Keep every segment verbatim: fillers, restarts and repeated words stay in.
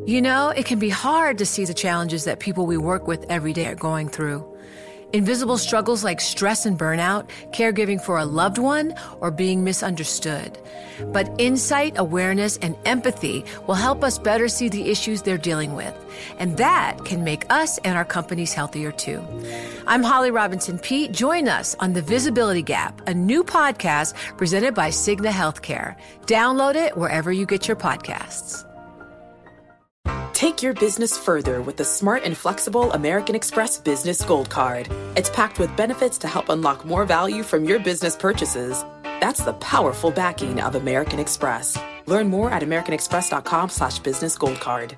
You know, it can be hard to see the challenges that people we work with every day are going through. Invisible struggles like stress and burnout, caregiving for a loved one, or being misunderstood. But insight, awareness, and empathy will help us better see the issues they're dealing with. And that can make us and our companies healthier too. I'm Holly Robinson Peete. Join us on The Visibility Gap, a new podcast presented by Cigna Healthcare. Download it wherever you get your podcasts. Take your business further with the smart and flexible American Express Business Gold Card. It's packed with benefits to help unlock more value from your business purchases. That's the powerful backing of American Express. Learn more at americanexpress.com slash business gold card.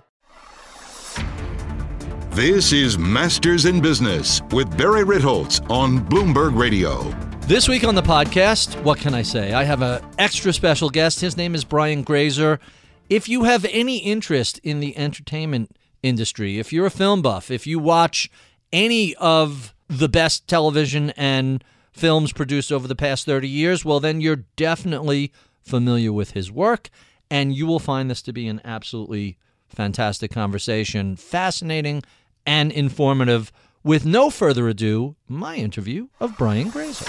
This is Masters in Business with Barry Ritholtz on Bloomberg Radio. This week on the podcast, what can I say? I have an extra special guest. His name is Brian Grazer. If you have any interest in the entertainment industry, if you're a film buff, if you watch any of the best television and films produced over the past thirty years, well, then you're definitely familiar with his work, and you will find this to be an absolutely fantastic conversation, fascinating and informative. With no further ado, my interview of Brian Grazer.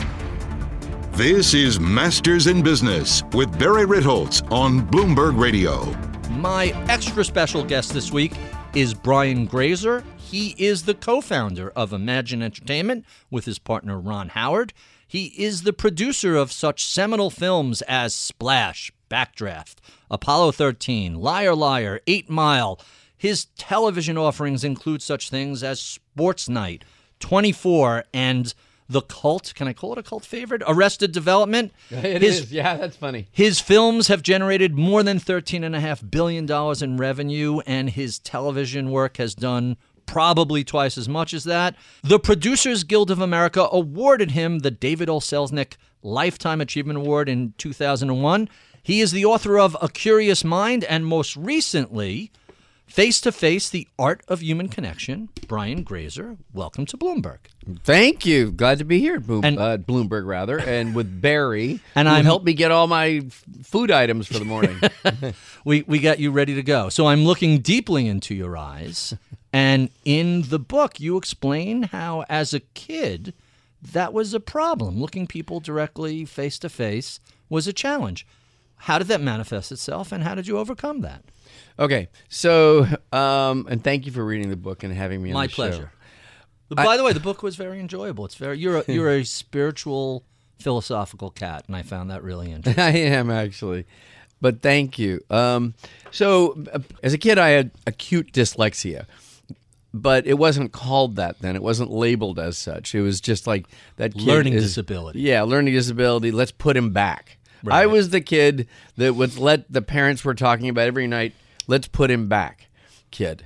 This is Masters in Business with Barry Ritholtz on Bloomberg Radio. My extra special guest this week is Brian Grazer. He is the co-founder of Imagine Entertainment with his partner Ron Howard. He is the producer of such seminal films as Splash, Backdraft, Apollo thirteen, Liar Liar, Eight Mile. His television offerings include such things as Sports Night, twenty-four, and The Cult. Can I call it a cult favorite? Arrested Development. It his, is. Yeah, that's funny. His films have generated more than thirteen point five billion dollars in revenue, and his television work has done probably twice as much as that. The Producers Guild of America awarded him the David O. Selznick Lifetime Achievement Award in two thousand one. He is the author of A Curious Mind, and most recently, Face to Face, The Art of Human Connection. Brian Grazer, welcome to Bloomberg. Thank you. Glad to be here, Boom, And- uh, Bloomberg, rather, and with Barry, And who I'm- helped me get all my f- food items for the morning. We we got you ready to go. So I'm looking deeply into your eyes, and in the book you explain how, as a kid, that was a problem. Looking people directly face to face was a challenge. How did that manifest itself, and how did you overcome that? Okay, so, um, and thank you for reading the book and having me on My the pleasure. show. By I- the way, the book was very enjoyable. It's very you're a, you're a spiritual, philosophical cat, and I found that really interesting. I am, actually. But thank you. Um, so, uh, as a kid, I had acute dyslexia. But it wasn't called that then. It wasn't labeled as such. It was just like that kid Learning is- disability. Yeah, learning disability. Let's put him back. Right. I was the kid that would let the parents were talking about every night. Let's put him back, kid.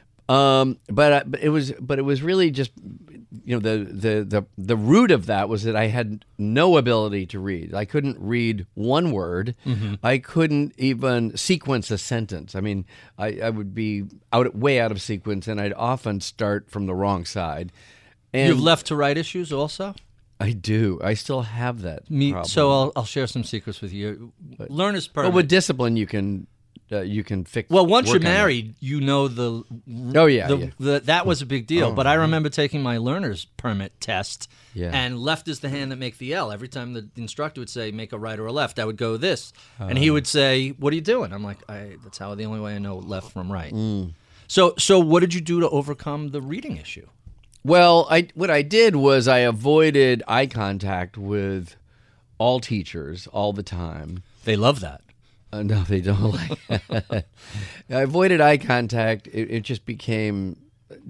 Um, but, I, but it was, but it was really just, you know, the, the the the root of that was that I had no ability to read. I couldn't read one word. Mm-hmm. I couldn't even sequence a sentence. I mean, I, I would be out way out of sequence, and I'd often start from the wrong side. And You've left to right issues also? I do. I still have that Me, problem. so I'll, I'll share some secrets with you. Learner's permit. But with discipline, you can uh, you can fix. Well, once you're work on it. married, you know the. Oh, yeah, the, yeah. the- that was a big deal. Oh, but I remember taking my learner's permit test, Yeah. and left is the hand that make the L. Every time the instructor would say make a right or a left, I would go this, and he would say, "What are you doing?" I'm like, I, "That's how the only way I know left from right." Mm. So, so what did you do to overcome the reading issue? Well, I what I did was I avoided eye contact with all teachers all the time. They love that. Uh, no, they don't like it. I avoided eye contact. It, it just became.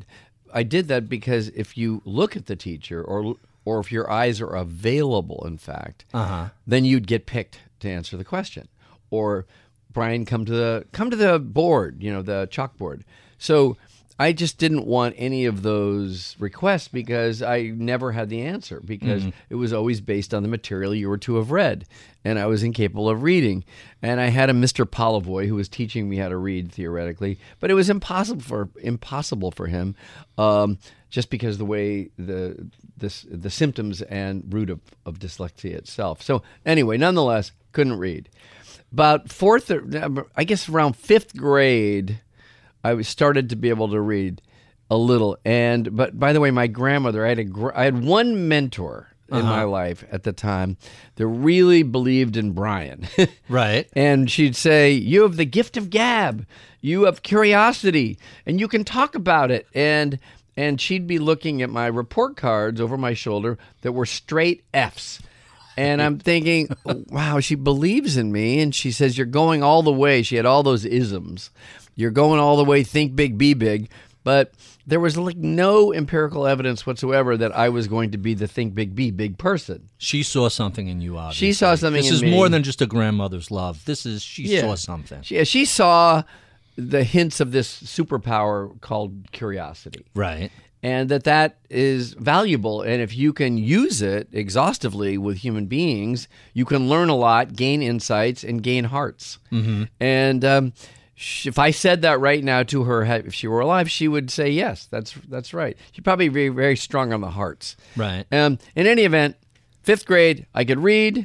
I did that because if you look at the teacher, or or if your eyes are available, in fact, Uh-huh. then you'd get picked to answer the question. Or Brian, come to the come to the board. You know, the chalkboard. So I just didn't want any of those requests because I never had the answer, because Mm-hmm. it was always based on the material you were to have read, and I was incapable of reading. And I had a Mister Polivoy who was teaching me how to read theoretically, but it was impossible for impossible for him, um, just because the way the this the symptoms and root of, of dyslexia itself. So anyway, nonetheless, couldn't read. About fourth, or, I guess around fifth grade. I started to be able to read a little. And but by the way, my grandmother, I had a gr- I had one mentor in Uh-huh. my life at the time that really believed in Brian. Right. And she'd say, "You have the gift of gab. You have curiosity, and you can talk about it." And and she'd be looking at my report cards over my shoulder that were straight F's. And I'm thinking, wow, she believes in me. And she says, "You're going all the way." She had all those isms. "You're going all the way. Think big, be big." But there was like no empirical evidence whatsoever that I was going to be the think big, be big person. She saw something in you, obviously. She saw something This in is me. more than just a grandmother's love. This is, she Yeah. saw something. She, she saw the hints of this superpower called curiosity. Right. And that that is valuable. And if you can use it exhaustively with human beings, you can learn a lot, gain insights, and gain hearts. Mm-hmm. And um, sh- if I said that right now to her, if she were alive, she would say, yes, that's that's right. She'd probably be very strong on the hearts. Right. Um, in any event, fifth grade, I could read.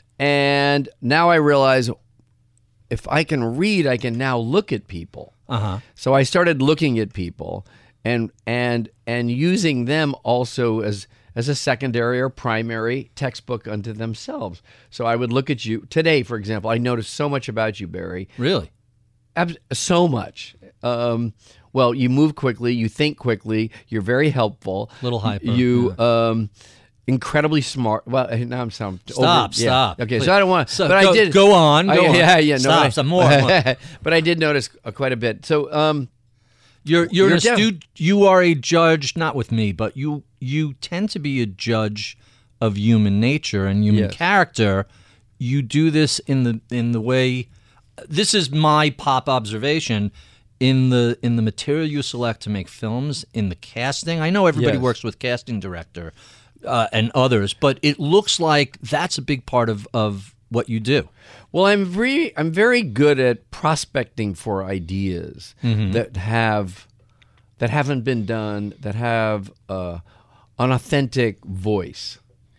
And now I realize if I can read, I can now look at people. Uh-huh. So I started looking at people and and and using them also as as a secondary or primary textbook unto themselves. So I would look at you today, for example. I noticed so much about you, Barry. Really? Ab- so much. Um, well, you move quickly, you think quickly, you're very helpful. Little hyper, You um, incredibly smart. Well, now I'm sound Stop, over, yeah. stop. Okay, Please. so I don't want. So but go- I did go on, I- go on. Yeah, yeah. No, Stop, but I- some more, more. But I did notice uh, quite a bit. So. Um, You're you're, You're an down. astute. You are a judge, not with me, but you you tend to be a judge of human nature and human Yes. character. You do this in the in the way. This is my pop observation in the in the material you select to make films, in the casting. I know everybody Yes. works with casting director uh, and others, but it looks like that's a big part of of what you do. Well, I'm very I'm very good at prospecting for ideas that have that haven't been done, that have uh, an authentic voice,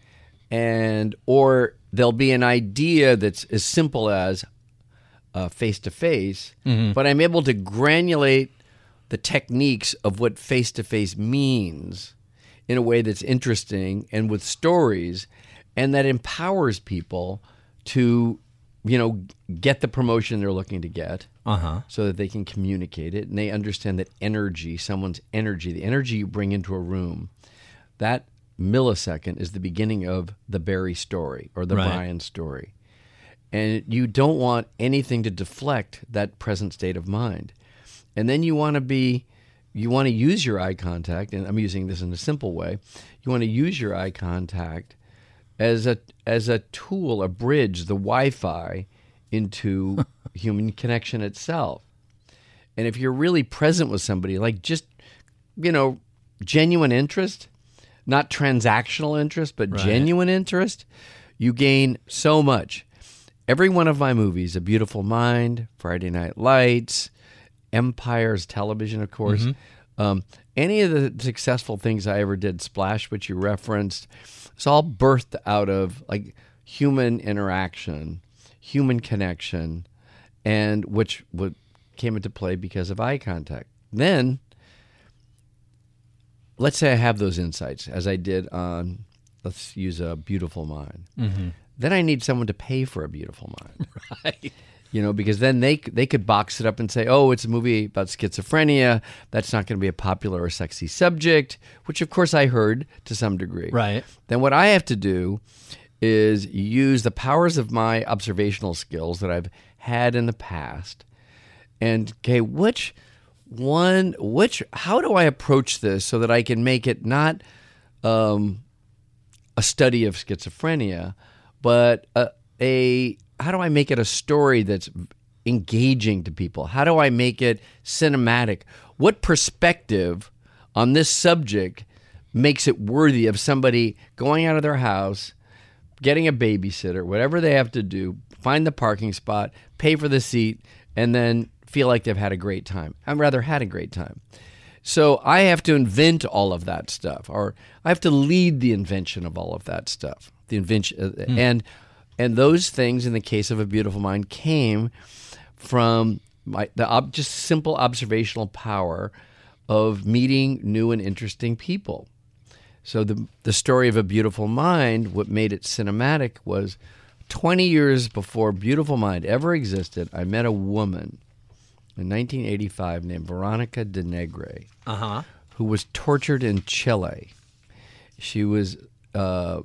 and or there'll be an idea that's as simple as face to face, but I'm able to granulate the techniques of what face to face means in a way that's interesting and with stories, and that empowers people to, you know, get the promotion they're looking to get, Uh-huh. so that they can communicate it and they understand that energy, someone's energy, the energy you bring into a room, that millisecond is the beginning of the Barry story or the Right. Brian story. And you don't want anything to deflect that present state of mind. And then you want to be, you want to use your eye contact, and I'm using this in a simple way, you want to use your eye contact as a as a tool, a bridge, the Wi-Fi into human connection itself. And if you're really present with somebody, like just, you know, genuine interest, not transactional interest, but Right. genuine interest, you gain so much. Every one of my movies, A Beautiful Mind, Friday Night Lights, Empire's television, of course, um, any of the successful things I ever did, Splash, which you referenced, it's all birthed out of like human interaction, human connection, and which what came into play because of eye contact. Then, let's say I have those insights, as I did on, let's use A Beautiful Mind. Mm-hmm. Then I need someone to pay for A Beautiful Mind. Right. You know, because then they they could box it up and say, oh, it's a movie about schizophrenia. That's not going to be a popular or sexy subject, which, of course, I heard to some degree. Right. Then what I have to do is use the powers of my observational skills that I've had in the past. And, okay, which one, which, how do I approach this so that I can make it not um, a study of schizophrenia, but a, a how do I make it a story that's engaging to people? How do I make it cinematic? What perspective on this subject makes it worthy of somebody going out of their house, getting a babysitter, whatever they have to do, find the parking spot, pay for the seat, and then feel like they've had a great time? I'd rather had a great time. So I have to invent all of that stuff, or I have to lead the invention of all of that stuff. The invention, uh, and and those things, in the case of A Beautiful Mind, came from my the ob, just simple observational power of meeting new and interesting people. So the the story of A Beautiful Mind, what made it cinematic was twenty years before Beautiful Mind ever existed, I met a woman in nineteen eighty-five named Veronica de Negre, Uh-huh. who was tortured in Chile. She was uh,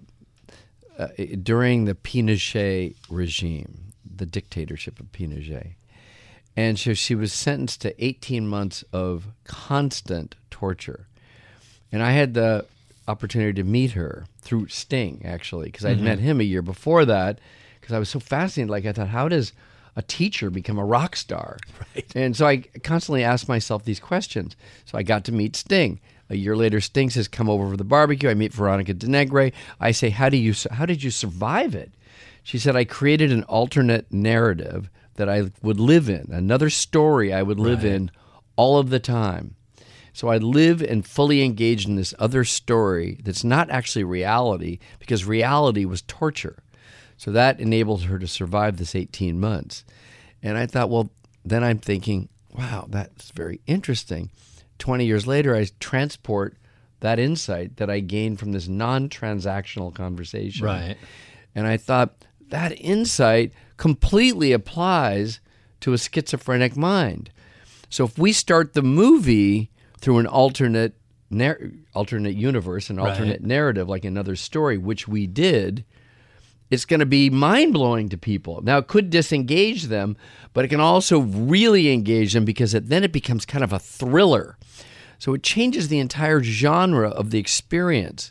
uh, during the Pinochet regime, the dictatorship of Pinochet. And so she was sentenced to eighteen months of constant torture. And I had the opportunity to meet her through Sting, actually, because I'd mm-hmm. met him a year before that, because I was so fascinated. Like, I thought, how does a teacher become a rock star? Right. And so I constantly asked myself these questions. So I got to meet Sting. A year later, Sting says, come over for the barbecue. I meet Veronica de Negre. I say, how do you, how did you survive it? She said, I created an alternate narrative that I would live in, another story I would live right. in all of the time. So I live and fully engage in this other story that's not actually reality, because reality was torture. So that enabled her to survive this eighteen months. And I thought, well, then I'm thinking, wow, that's very interesting. twenty years later, I transport that insight that I gained from this non-transactional conversation. Right. And I thought, that insight completely applies to a schizophrenic mind. So if we start the movie through an alternate nar- alternate universe, an alternate right. narrative, like another story, which we did, it's going to be mind-blowing to people. Now, it could disengage them, but it can also really engage them, because it, then it becomes kind of a thriller. So it changes the entire genre of the experience.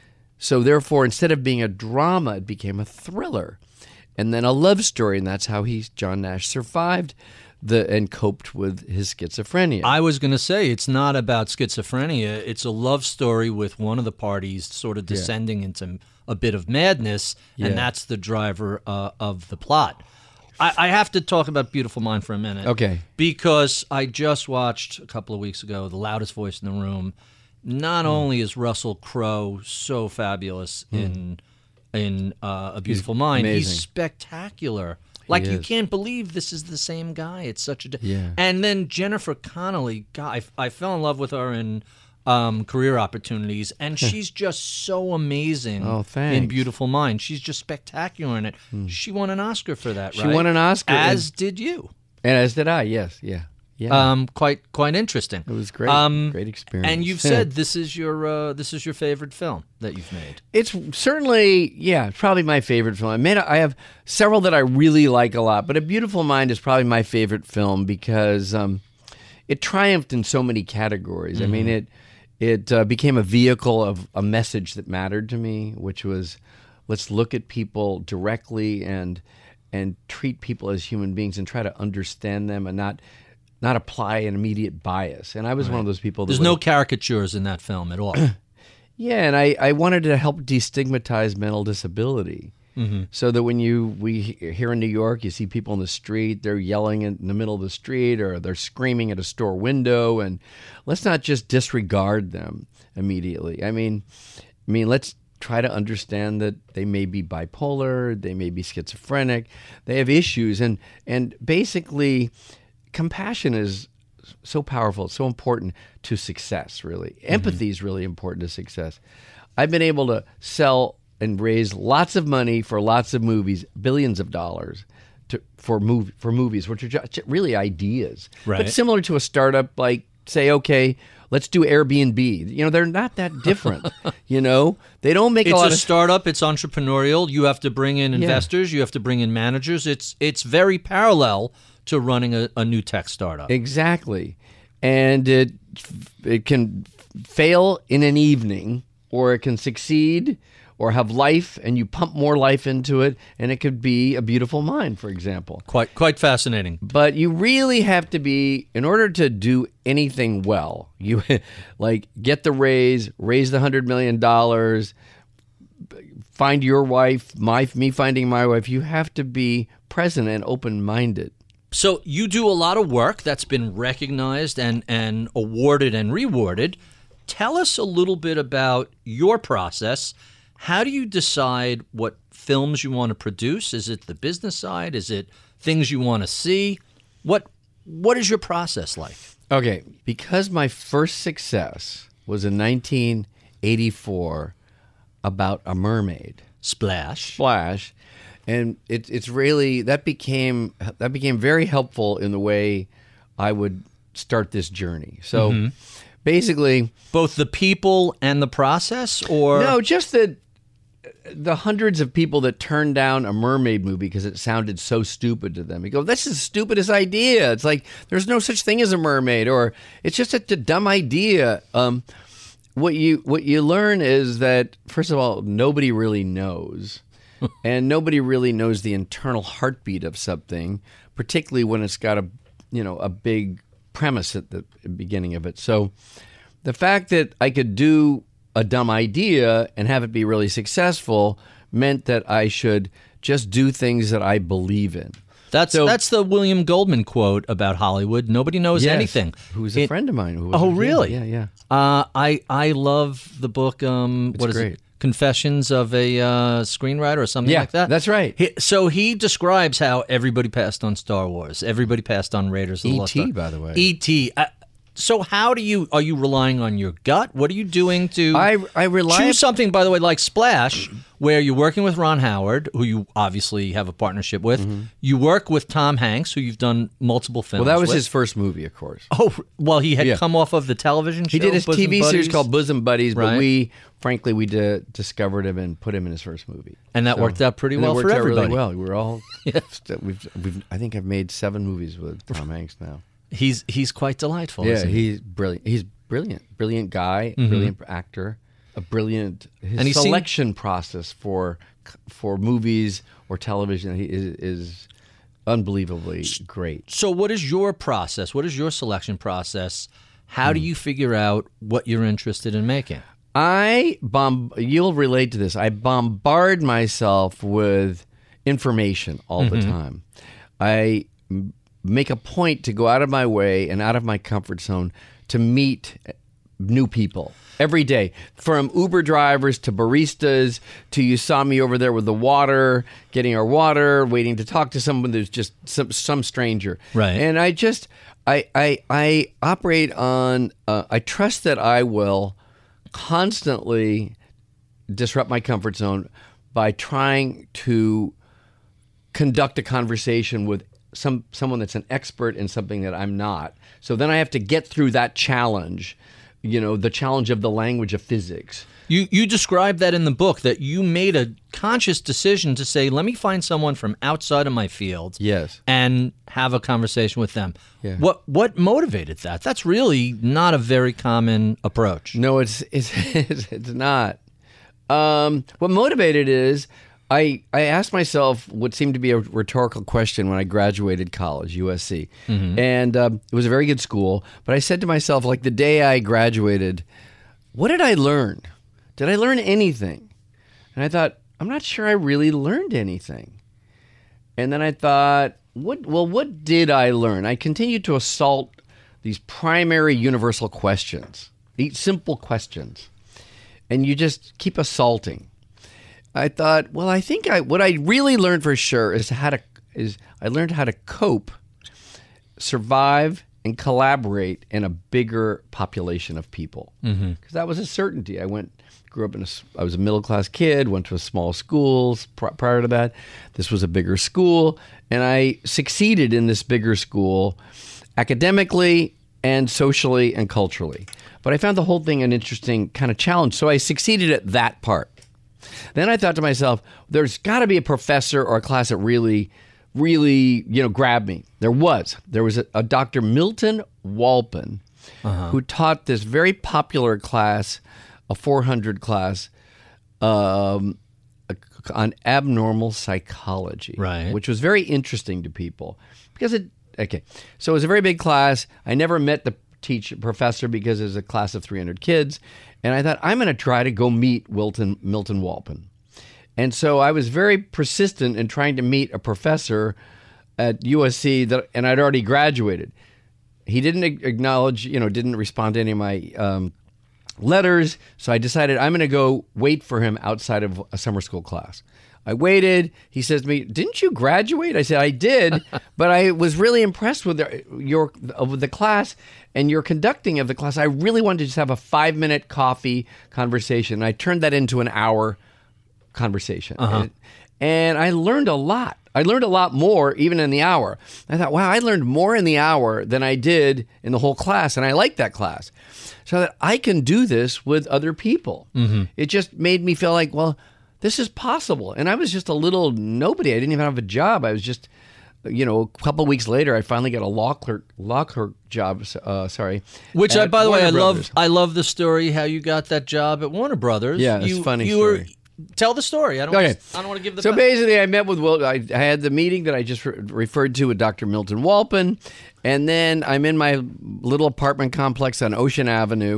So therefore, instead of being a drama, it became a thriller. And then a love story, and that's how he, John Nash, survived the and coped with his schizophrenia. I was going to say, it's not about schizophrenia. It's a love story with one of the parties sort of descending yeah. into a bit of madness, yeah. and that's the driver uh, of the plot. I, I have to talk about Beautiful Mind for a minute. Okay. Because I just watched a couple of weeks ago The Loudest Voice in the Room. Not mm. only is Russell Crowe so fabulous mm. in in uh, A Beautiful he's Mind, amazing. He's spectacular. Like, he you is. can't believe this is the same guy. It's such a... Di- yeah. And then Jennifer Connelly, God, I, I fell in love with her in um, Career Opportunities, and she's just so amazing oh, thanks. in Beautiful Mind. She's just spectacular in it. Mm. She won an Oscar for that, she right? She won an Oscar. As and, did you. And as did I, yes, yeah. Yeah. Um, quite quite interesting. It was great. Um, great experience. And you've said this is your uh, this is your favorite film that you've made. It's certainly, yeah, probably my favorite film. I made. I have several that I really like a lot, but A Beautiful Mind is probably my favorite film because um, it triumphed in so many categories. Mm-hmm. I mean, it it uh, became a vehicle of a message that mattered to me, which was, let's look at people directly and and treat people as human beings and try to understand them and not. not apply an immediate bias. And I was right. one of those people that There's would, no caricatures in that film at all. Yeah, and I, I wanted to help destigmatize mental disability. Mm-hmm. So that when you, we here in New York, you see people in the street, they're yelling in the middle of the street or they're screaming at a store window, and let's not just disregard them immediately. I mean, I mean, let's try to understand that they may be bipolar, they may be schizophrenic, they have issues, and and basically compassion is so powerful, so important to success, really. Empathy mm-hmm. is really important to success. I've been able to sell and raise lots of money for lots of movies, billions of dollars to, for, mov- for movies, which are just really ideas. Right. But similar to a startup, like, say, okay, let's do Airbnb. You know, they're not that different. You know, they don't make it's a lot a of startup. It's entrepreneurial. You have to bring in investors. Yeah. You have to bring in managers. It's it's very parallel to running a, a new tech startup. Exactly. And it it can fail in an evening, or it can succeed or have life, and you pump more life into it, and it could be A Beautiful Mind, for example. Quite quite fascinating. But you really have to be, in order to do anything well, you like get the raise, raise the one hundred million dollars, find your wife, my me finding my wife, you have to be present and open-minded. So you do a lot of work that's been recognized and, and awarded and rewarded. Tell us a little bit about your process. How do you decide what films you want to produce? Is it the business side? Is it things you want to see? What what is your process like? Okay, because my first success was in nineteen eighty-four about a mermaid. Splash. Splash. And it, it's really, that became, that became very helpful in the way I would start this journey. So mm-hmm. basically... Both the people and the process, or... No, just the, the hundreds of people that turned down a mermaid movie because it sounded so stupid to them. You go, this is the stupidest idea. It's like, there's no such thing as a mermaid, or it's just such a dumb idea. Um, what you what you learn is that, first of all, nobody really knows. And nobody really knows the internal heartbeat of something, particularly when it's got a, you know, a big premise at the beginning of it. So the fact that I could do a dumb idea and have it be really successful meant that I should just do things that I believe in. That's so, that's the William Goldman quote about Hollywood. Nobody knows yes, anything. Who's a it, friend of mine. Who was oh, really? Yeah, yeah. Uh, I I love the book. Um, it's what is great. it? Confessions of a uh, Screenwriter or something yeah, like that. That's right. He, so he describes how everybody passed on Star Wars. Everybody passed on Raiders of the Lost Ark. E T, by the way. E T. Uh, so how do you, are you relying on your gut? What are you doing to I, I rely choose something, by the way, like Splash, where you're working with Ron Howard, who you obviously have a partnership with. Mm-hmm. You work with Tom Hanks, who you've done multiple films Well, that was with. his first movie, of course. Oh, well, he had Yeah. come off of the television show. He did his Bosom T V series Buddies, called Bosom Buddies, but Right. we, frankly, we di- discovered him and put him in his first movie. And that worked out pretty And it well worked for out everybody. Really well. We're all, we've, we've, I think I've made seven movies with Tom Hanks now. He's he's quite delightful. Yeah, isn't he? he's brilliant. He's brilliant, brilliant guy, Mm-hmm. brilliant actor, a brilliant. His And he seemed- selection process for for movies or television he is, is unbelievably great. So what is your process? What is your selection process? How Hmm. do you figure out what you're interested in making? I bomb. You'll relate to this. I bombard myself with information all Mm-hmm. the time. I m- make a point to go out of my way and out of my comfort zone to meet new people every day, from Uber drivers to baristas to you saw me over there with the water, getting our water, waiting to talk to someone who's just some, some stranger. Right. And I just, I, I, I operate on, uh, I trust that I will constantly disrupt my comfort zone by trying to conduct a conversation with some someone that's an expert in something that I'm not. So then I have to get through that challenge, you know, the challenge of the language of physics. You you describe that in the book, that you made a conscious decision to say, let me find someone from outside of my field, Yes. and have a conversation with them. Yeah. What what motivated that? That's really not a very common approach. No, it's it's it's, it's not. Um, what motivated is I I asked myself what seemed to be a rhetorical question when I graduated college, U S C, Mm-hmm. and um, it was a very good school. But I said to myself, like the day I graduated, what did I learn? Did I learn anything? And I thought, I'm not sure I really learned anything. And then I thought, what? Well, what did I learn? I continued to assault these primary universal questions, these simple questions, and you just keep assaulting. I thought, well, I think I what I really learned for sure is how to is I learned how to cope, survive, and collaborate in a bigger population of people. Because mm-hmm. that was a certainty. I went, grew up in a, I was a middle class kid, went to a small school pr- prior to that. This was a bigger school, and I succeeded in this bigger school, academically and socially and culturally. But I found the whole thing an interesting kind of challenge. So I succeeded at that part. Then I thought to myself, there's got to be a professor or a class that really, really, you know, grabbed me. There was. There was a, a Doctor Milton Walpin uh-huh. who taught this very popular class, a four hundred class, um, on abnormal psychology, right? Which was very interesting to people because it. Okay, so it was a very big class. I never met the teacher professor because it was a class of three hundred kids. And I thought, I'm going to try to go meet Wilton, Milton Walpin. And so I was very persistent in trying to meet a professor at U S C, that, and I'd already graduated. He didn't acknowledge, you know, didn't respond to any of my um, letters. So I decided I'm going to go wait for him outside of a summer school class. I waited. He says to me, "Didn't you graduate?" I said, "I did, but I was really impressed with the, your with the class and your conducting of the class. I really wanted to just have a five minute coffee conversation." And I turned that into an hour conversation, Uh-huh. and, and I learned a lot. I learned a lot more even in the hour. I thought, wow, I learned more in the hour than I did in the whole class, and I liked that class. So that I can do this with other people. Mm-hmm. It just made me feel like, well, this is possible. And I was just a little nobody. I didn't even have a job. I was just, you know, a couple of weeks later, I finally got a law clerk law clerk job. Uh, sorry, Which, I, at by the way, Warner I Brothers. love. I love the story how you got that job at Warner Brothers. Yeah, it's you, a funny you story. Were, tell the story. I don't. Okay. Want to, I don't want to give the. So ba- basically, I met with Will. I, I had the meeting that I just re- referred to with Doctor Milton Walpin, and then I'm in my little apartment complex on Ocean Avenue,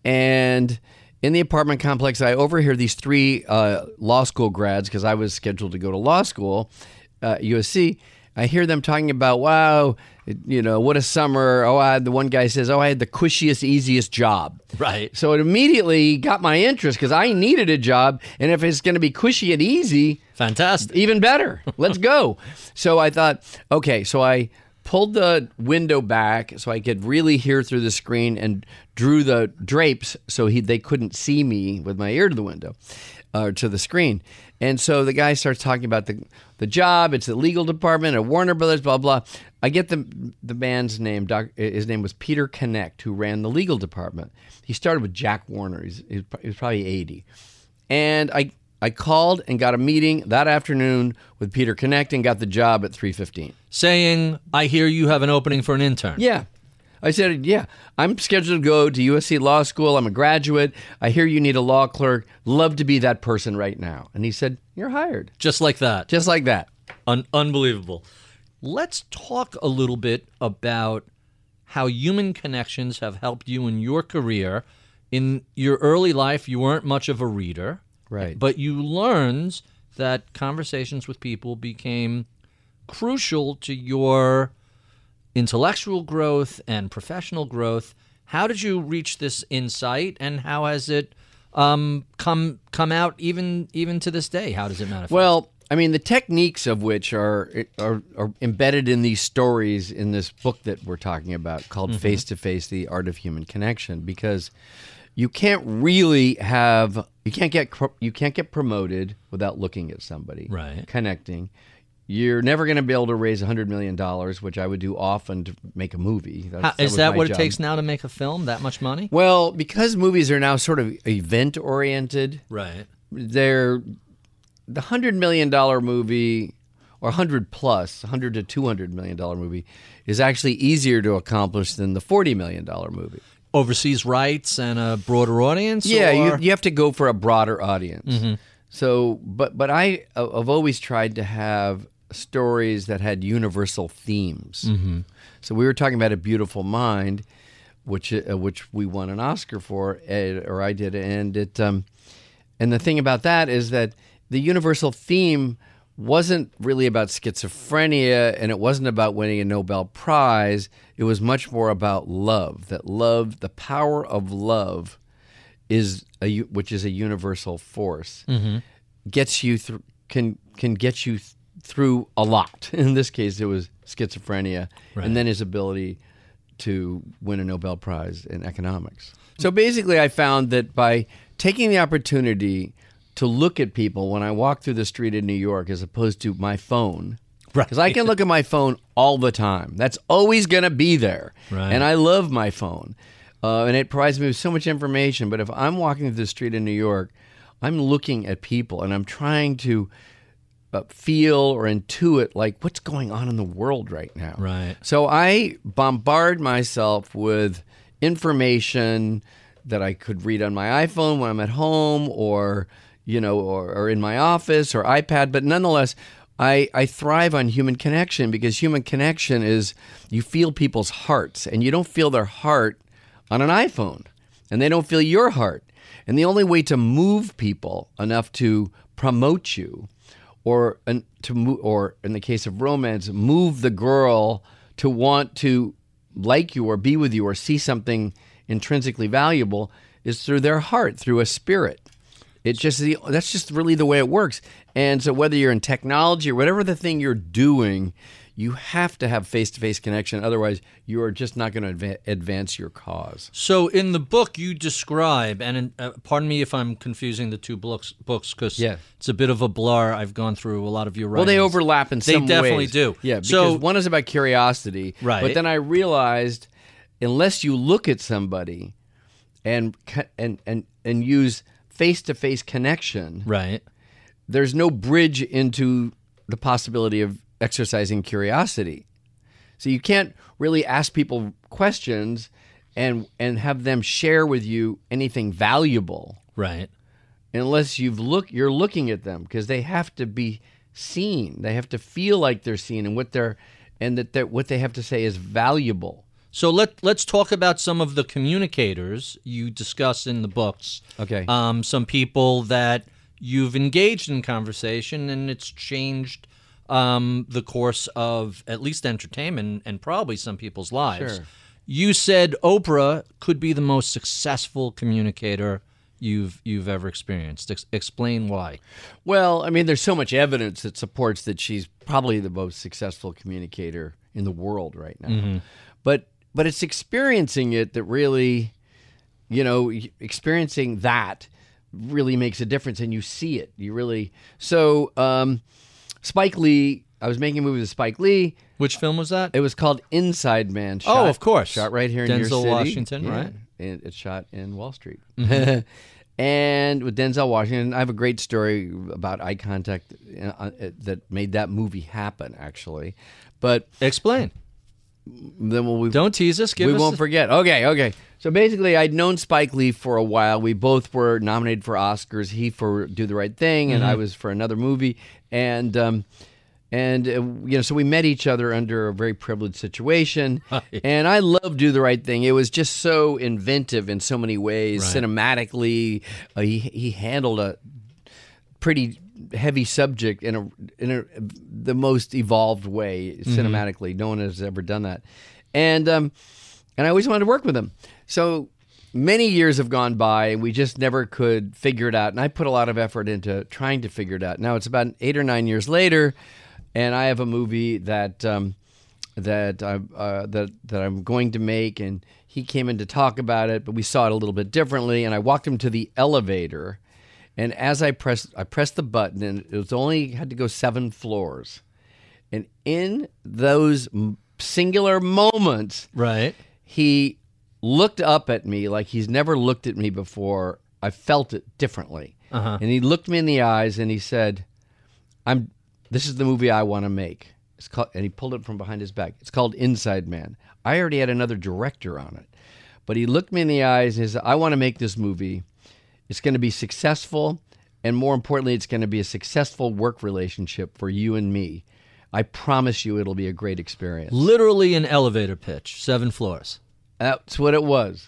and in the apartment complex, I overhear these three uh, law school grads because I was scheduled to go to law school, uh, U S C. I hear them talking about, wow, it- you know, what a summer. Oh, I, the one guy says, oh, I had the cushiest, easiest job. Right. So it immediately got my interest because I needed a job. And if it's going to be cushy and easy, Fantastic. even better. Let's go. So I thought, okay, so I pulled the window back so I could really hear through the screen and drew the drapes so he, they couldn't see me with my ear to the window, uh, to the screen. And so the guy starts talking about the the job. It's the legal department at Warner Brothers, blah, blah. I get the the man's name. Doc, his name was Peter Connect, who ran the legal department. He started with Jack Warner. He's, he was probably eighty. And I I called and got a meeting that afternoon with Peter Connect and got the job at three fifteen. Saying, I hear you have an opening for an intern. Yeah. I said, yeah, I'm scheduled to go to U S C Law School. I'm a graduate. I hear you need a law clerk. Love to be that person right now. And he said, you're hired. Just like that. Just like that. Un- unbelievable. Let's talk a little bit about how human connections have helped you in your career. In your early life, you weren't much of a reader. Right. But you learned that conversations with people became crucial to your intellectual growth and professional growth. How did you reach this insight, and how has it um, come come out even even to this day? How does it manifest? Well, I mean, the techniques of which are are, are embedded in these stories in this book that we're talking about called Mm-hmm. Face to Face, The Art of Human Connection, because you can't really have you can't get you can't get promoted without looking at somebody, Right. connecting. You're never going to be able to raise one hundred million dollars, which I would do often to make a movie. That's, How, is was that my what job. it takes now to make a film? That much money? Well, because movies are now sort of event-oriented, Right. they're the one hundred million dollars movie or one hundred plus, one hundred to two hundred million dollars movie is actually easier to accomplish than the forty million dollars movie. Overseas rights and a broader audience? Yeah, or? you, you have to go for a broader audience. So, but but I I've always tried to have stories that had universal themes. So we were talking about A Beautiful Mind, which uh, which we won an Oscar for, uh, or I did, and it um, and the thing about that is that the universal theme wasn't really about schizophrenia, and it wasn't about winning a Nobel Prize. It was much more about love. That love, the power of love, is a u- which is a universal force, gets you through can can get you th- through a lot. In this case, it was schizophrenia, Right. and then his ability to win a Nobel Prize in economics. So basically, I found that by taking the opportunity to look at people when I walk through the street in New York, as opposed to my phone, Right. because I can look at my phone all the time. That's always going to be there, Right. and I love my phone, uh, and it provides me with so much information. But if I'm walking through the street in New York, I'm looking at people, and I'm trying to uh, feel or intuit like what's going on in the world right now. Right. So I bombard myself with information that I could read on my iPhone when I'm at home, or you know, or, or in my office or iPad. But nonetheless, I, I thrive on human connection, because human connection is you feel people's hearts, and you don't feel their heart on an iPhone, and they don't feel your heart. And the only way to move people enough to promote you, or an, to mo- or in the case of romance, move the girl to want to like you or be with you or see something intrinsically valuable, is through their heart, through a spirit. It's just the that's just really the way it works. And so whether you're in technology or whatever the thing you're doing, you have to have face-to-face connection. Otherwise, you are just not going to adva- advance your cause. So in the book, you describe, and in, uh, pardon me if I'm confusing the two books because books, Yeah. it's a bit of a blur. I've gone through a lot of your writings. Well, they overlap in They some ways. definitely do. Yeah, because So- one is about curiosity. Right. But then I realized unless you look at somebody and co- and and, and use face-to-face connection, Right. there's no bridge into the possibility of exercising curiosity. So you can't really ask people questions and and have them share with you anything valuable Right. unless you've look you're looking at them, because they have to be seen. They have to feel like they're seen, and what they're and that they're, what they have to say is valuable. So let let's talk about some of the communicators you discuss in the books. Okay. Um, some people that you've engaged in conversation, and it's changed um, the course of at least entertainment and probably some people's lives. Sure. You said Oprah could be the most successful communicator you've you've ever experienced. Ex- explain why. Well, I mean, there's so much evidence that supports that she's probably the most successful communicator in the world right now. Mm-hmm. But but it's experiencing it that really, you know, experiencing that really makes a difference, and you see it. You really so. Um, Spike Lee. I was making a movie with Spike Lee. Which film was that? It was called Inside Man. Oh, Shot- of course. Shot right here in Denzel your city. Washington, Yeah. right? And it's shot in Wall Street. Mm-hmm. And with Denzel Washington, I have a great story about eye contact uh, that made that movie happen, actually. But Explain. then we'll, we Don't tease us. Give we us. won't forget. Okay, okay. So basically, I'd known Spike Lee for a while. We both were nominated for Oscars. He for Do the Right Thing, and I was for another movie. And um, and uh, you know, so we met each other under a very privileged situation. Right. And I love Do the Right Thing. It was just so inventive in so many ways. Right. Cinematically, uh, he he handled a pretty heavy subject in a in a the most evolved way cinematically. No one has ever done that, and um, and I always wanted to work with him. So many years have gone by, and we just never could figure it out. And I put a lot of effort into trying to figure it out. Now it's about eight or nine years later, and I have a movie that um, that I uh, that that I'm going to make, and he came in to talk about it, but we saw it a little bit differently. And I walked him to the elevator. And as I pressed, I pressed the button, and it was only had to go seven floors. And in those m- singular moments, Right. he looked up at me like he's never looked at me before. I felt it differently. Uh-huh. And he looked me in the eyes, and he said, "I'm. This is the movie I want to make." It's called, and he pulled it from behind his back. It's called Inside Man. I already had another director on it, but he looked me in the eyes and he said, "I want to make this movie. It's going to be successful, and more importantly, it's going to be a successful work relationship for you and me. I promise you it'll be a great experience." Literally an elevator pitch, seven floors. That's what it was.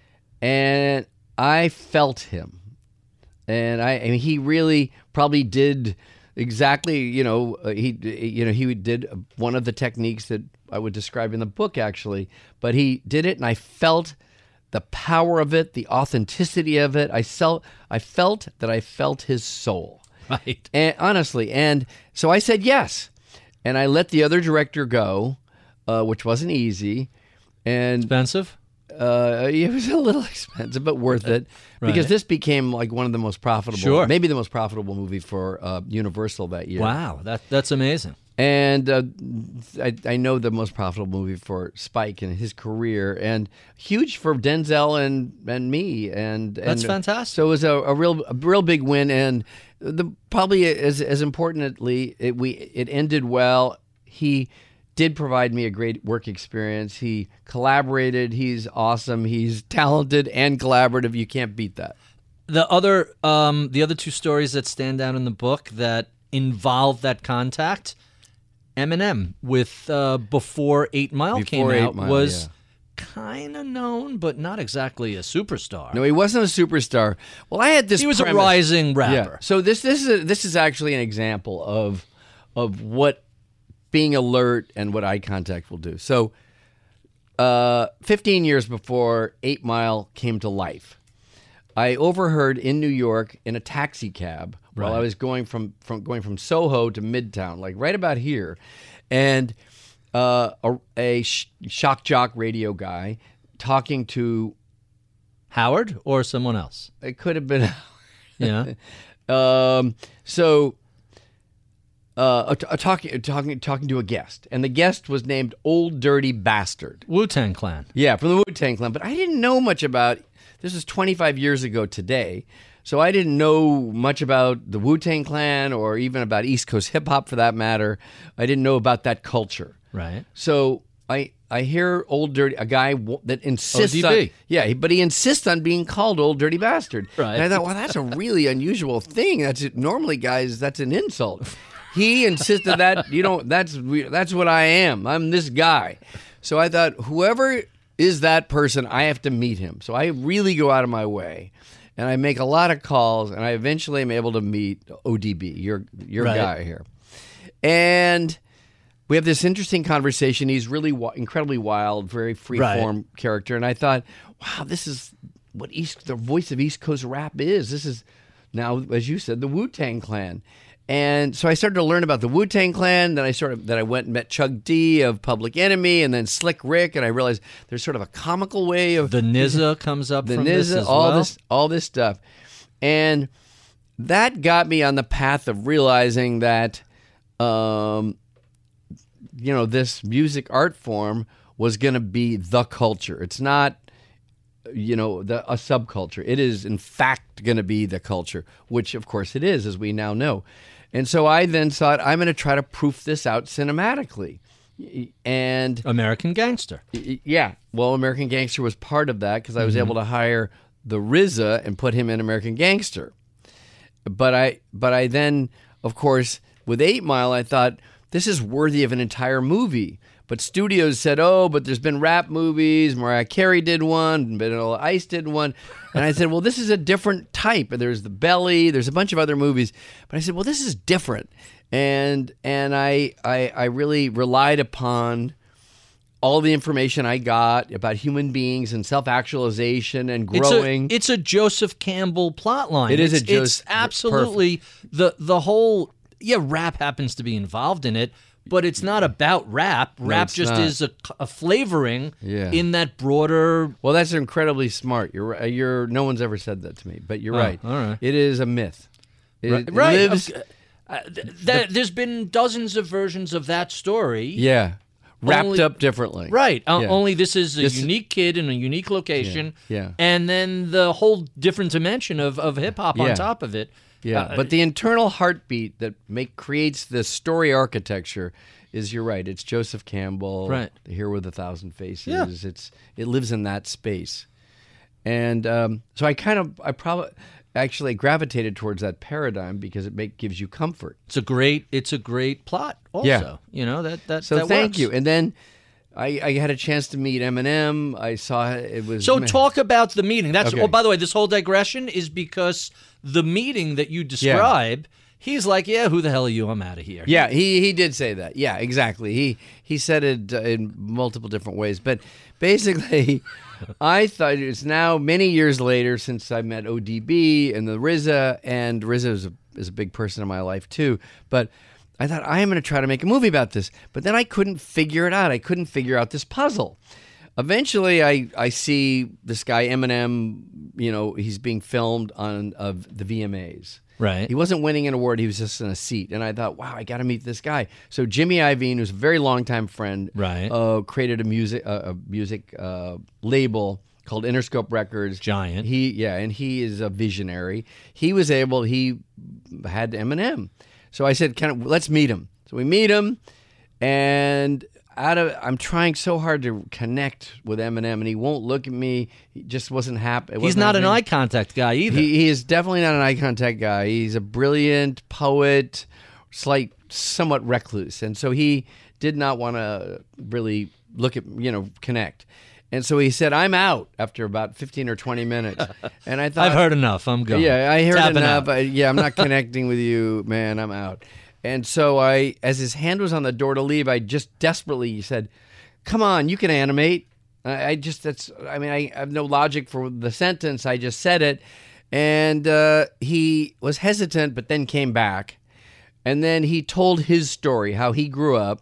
And I felt him. And I, I mean, he really probably did exactly, you know, uh, he, you know, he did one of the techniques that I would describe in the book, actually. But he did it, and I felt the power of it, the authenticity of it. I felt, I felt that I felt his soul. Right. And honestly, and so I said yes, and I let the other director go, uh, which wasn't easy, and Expensive? uh, it was a little expensive, but worth it, Right. because this became like one of the most profitable, Sure. maybe the most profitable movie for uh, Universal that year. Wow. That that's amazing. And uh, I, I know the most profitable movie for Spike in his career, and huge for Denzel and, and me. And, That's and, uh, fantastic. So it was a, a real a real big win, and the probably as as importantly, it we it ended well. He did provide me a great work experience. He collaborated. He's awesome. He's talented and collaborative. You can't beat that. The other um the other two stories that stand out in the book that involve that contact, Eminem with uh, Before Eight Mile Before came Eight out Mile, was yeah. kind of known, but not exactly a superstar. No, he wasn't a superstar. Well, I had this. he was premise. a rising rapper. Yeah. So this this is a, this is actually an example of of what being alert and what eye contact will do. So, uh, fifteen years before Eight Mile came to life, I overheard in New York in a taxi cab while Right. I was going from, from going from Soho to Midtown, like right about here, and uh, a, a sh- shock jock radio guy talking to. Howard or someone else? It could have been. Yeah. um, so. Uh, a, a talking, talking, talking to a guest, and the guest was named Old Dirty Bastard. Wu-Tang Clan. Yeah, from the Wu-Tang Clan. But I didn't know much about. This was twenty-five years ago today, so I didn't know much about the Wu-Tang Clan or even about East Coast hip hop, for that matter. I didn't know about that culture. Right. So I I hear Old Dirty, a guy w- that insists O D B. on, yeah, but he insists on being called Old Dirty Bastard. Right. And I thought, well, that's a really unusual thing. That's normally, guys, that's an insult. He insisted that, you know, that's that's what I am. I'm this guy. So I thought, whoever is that person, I have to meet him. So I really go out of my way, and I make a lot of calls, and I eventually am able to meet O D B, your your Right. guy here, and we have this interesting conversation. He's really wi- incredibly wild, very free-form character, and I thought, wow, this is what East the voice of East Coast rap is. This is now, as you said, the Wu-Tang Clan. And so I started to learn about the Wu-Tang Clan. Then I sort of then I went and met Chuck D of Public Enemy, and then Slick Rick, and I realized there's sort of a comical way of The N Z A comes up the from N this Z A, as all well. this all this stuff, and that got me on the path of realizing that, um, you know, this music art form was going to be the culture. It's not, you know, the, a subculture. It is, in fact, going to be the culture, which, of course, it is, as we now know. And so I then thought, I'm going to try to proof this out cinematically. And American Gangster. y- yeah, well, American Gangster was part of that because I was able to hire the R Z A and put him in American Gangster. But I, but I then, of course, with Eight Mile, I thought this is worthy of an entire movie. But studios said, oh, but there's been rap movies. Mariah Carey did one. Vanilla Ice did one. And I said, well, this is a different type. There's The Belly. There's a bunch of other movies. But I said, well, this is different. And and I I, I really relied upon all the information I got about human beings and self-actualization and growing. It's a, it's a Joseph Campbell plotline. It is a It's- Joseph- It's absolutely the the whole. Yeah, rap happens to be involved in it, but it's not about rap. Rap it's just not. is a, a flavoring Yeah. in that broader. Well, that's incredibly smart. You're right. You're no one's ever said that to me, but you're Oh, right. all right. It is a myth. It, Right, it right. lives. Uh, th- that, there's been dozens of versions of that story. Yeah, wrapped Only- up differently. Right. Uh, Yeah. Only this is a This- unique kid in a unique location. Yeah, yeah. And then the whole different dimension of, of hip hop Yeah. on top of it. Yeah, Uh, but the internal heartbeat that make creates the story architecture is, you're right. It's Joseph Campbell. Right. The Hero with a Thousand Faces. Yeah. It's it lives in that space, and um, so I kind of I probably actually gravitated towards that paradigm because it make, gives you comfort. It's a great it's a great plot also. Yeah. You know, that that So that thank works. you. And then I, I had a chance to meet Eminem. I saw it was So talk about the meeting. That's Okay. oh, by the way, this whole digression is because the meeting that you describe, he's like, yeah, who the hell are you? I'm out of here. Yeah, he he did say that. Yeah, exactly. He he said it uh, in multiple different ways, but basically, I thought it's now many years later since I met O D B and the R Z A, and R Z A is a, is a big person in my life too. But I thought, I am going to try to make a movie about this, but then I couldn't figure it out. I couldn't figure out this puzzle. Eventually, I, I see this guy Eminem. You know, he's being filmed on of the V M As. Right. He wasn't winning an award. He was just in a seat. And I thought, wow, I got to meet this guy. So Jimmy Iovine, who's a very longtime friend, Right. uh, created a music uh, a music uh, label called Interscope Records. Giant. He yeah, and he is a visionary. He was able. He had Eminem. So I said, "Can let's meet him." So we meet him, and out of I'm trying so hard to connect with Eminem, and he won't look at me. He just wasn't happy. He's not an eye contact guy either. He, he is definitely not an eye contact guy. He's a brilliant poet, slight, somewhat recluse, and so he did not want to really look at, you know, connect. And so he said, "I'm out," after about fifteen or twenty minutes. And I thought, I've heard enough. I'm going. yeah, I heard Tapping enough. out. I, yeah, I'm not connecting with you, man. I'm out. And so I, as his hand was on the door to leave, I just desperately said, "Come on, you can animate." I, I just, that's, I mean, I have no logic for the sentence. I just said it. And uh, he was hesitant, but then came back. And then he told his story, how he grew up.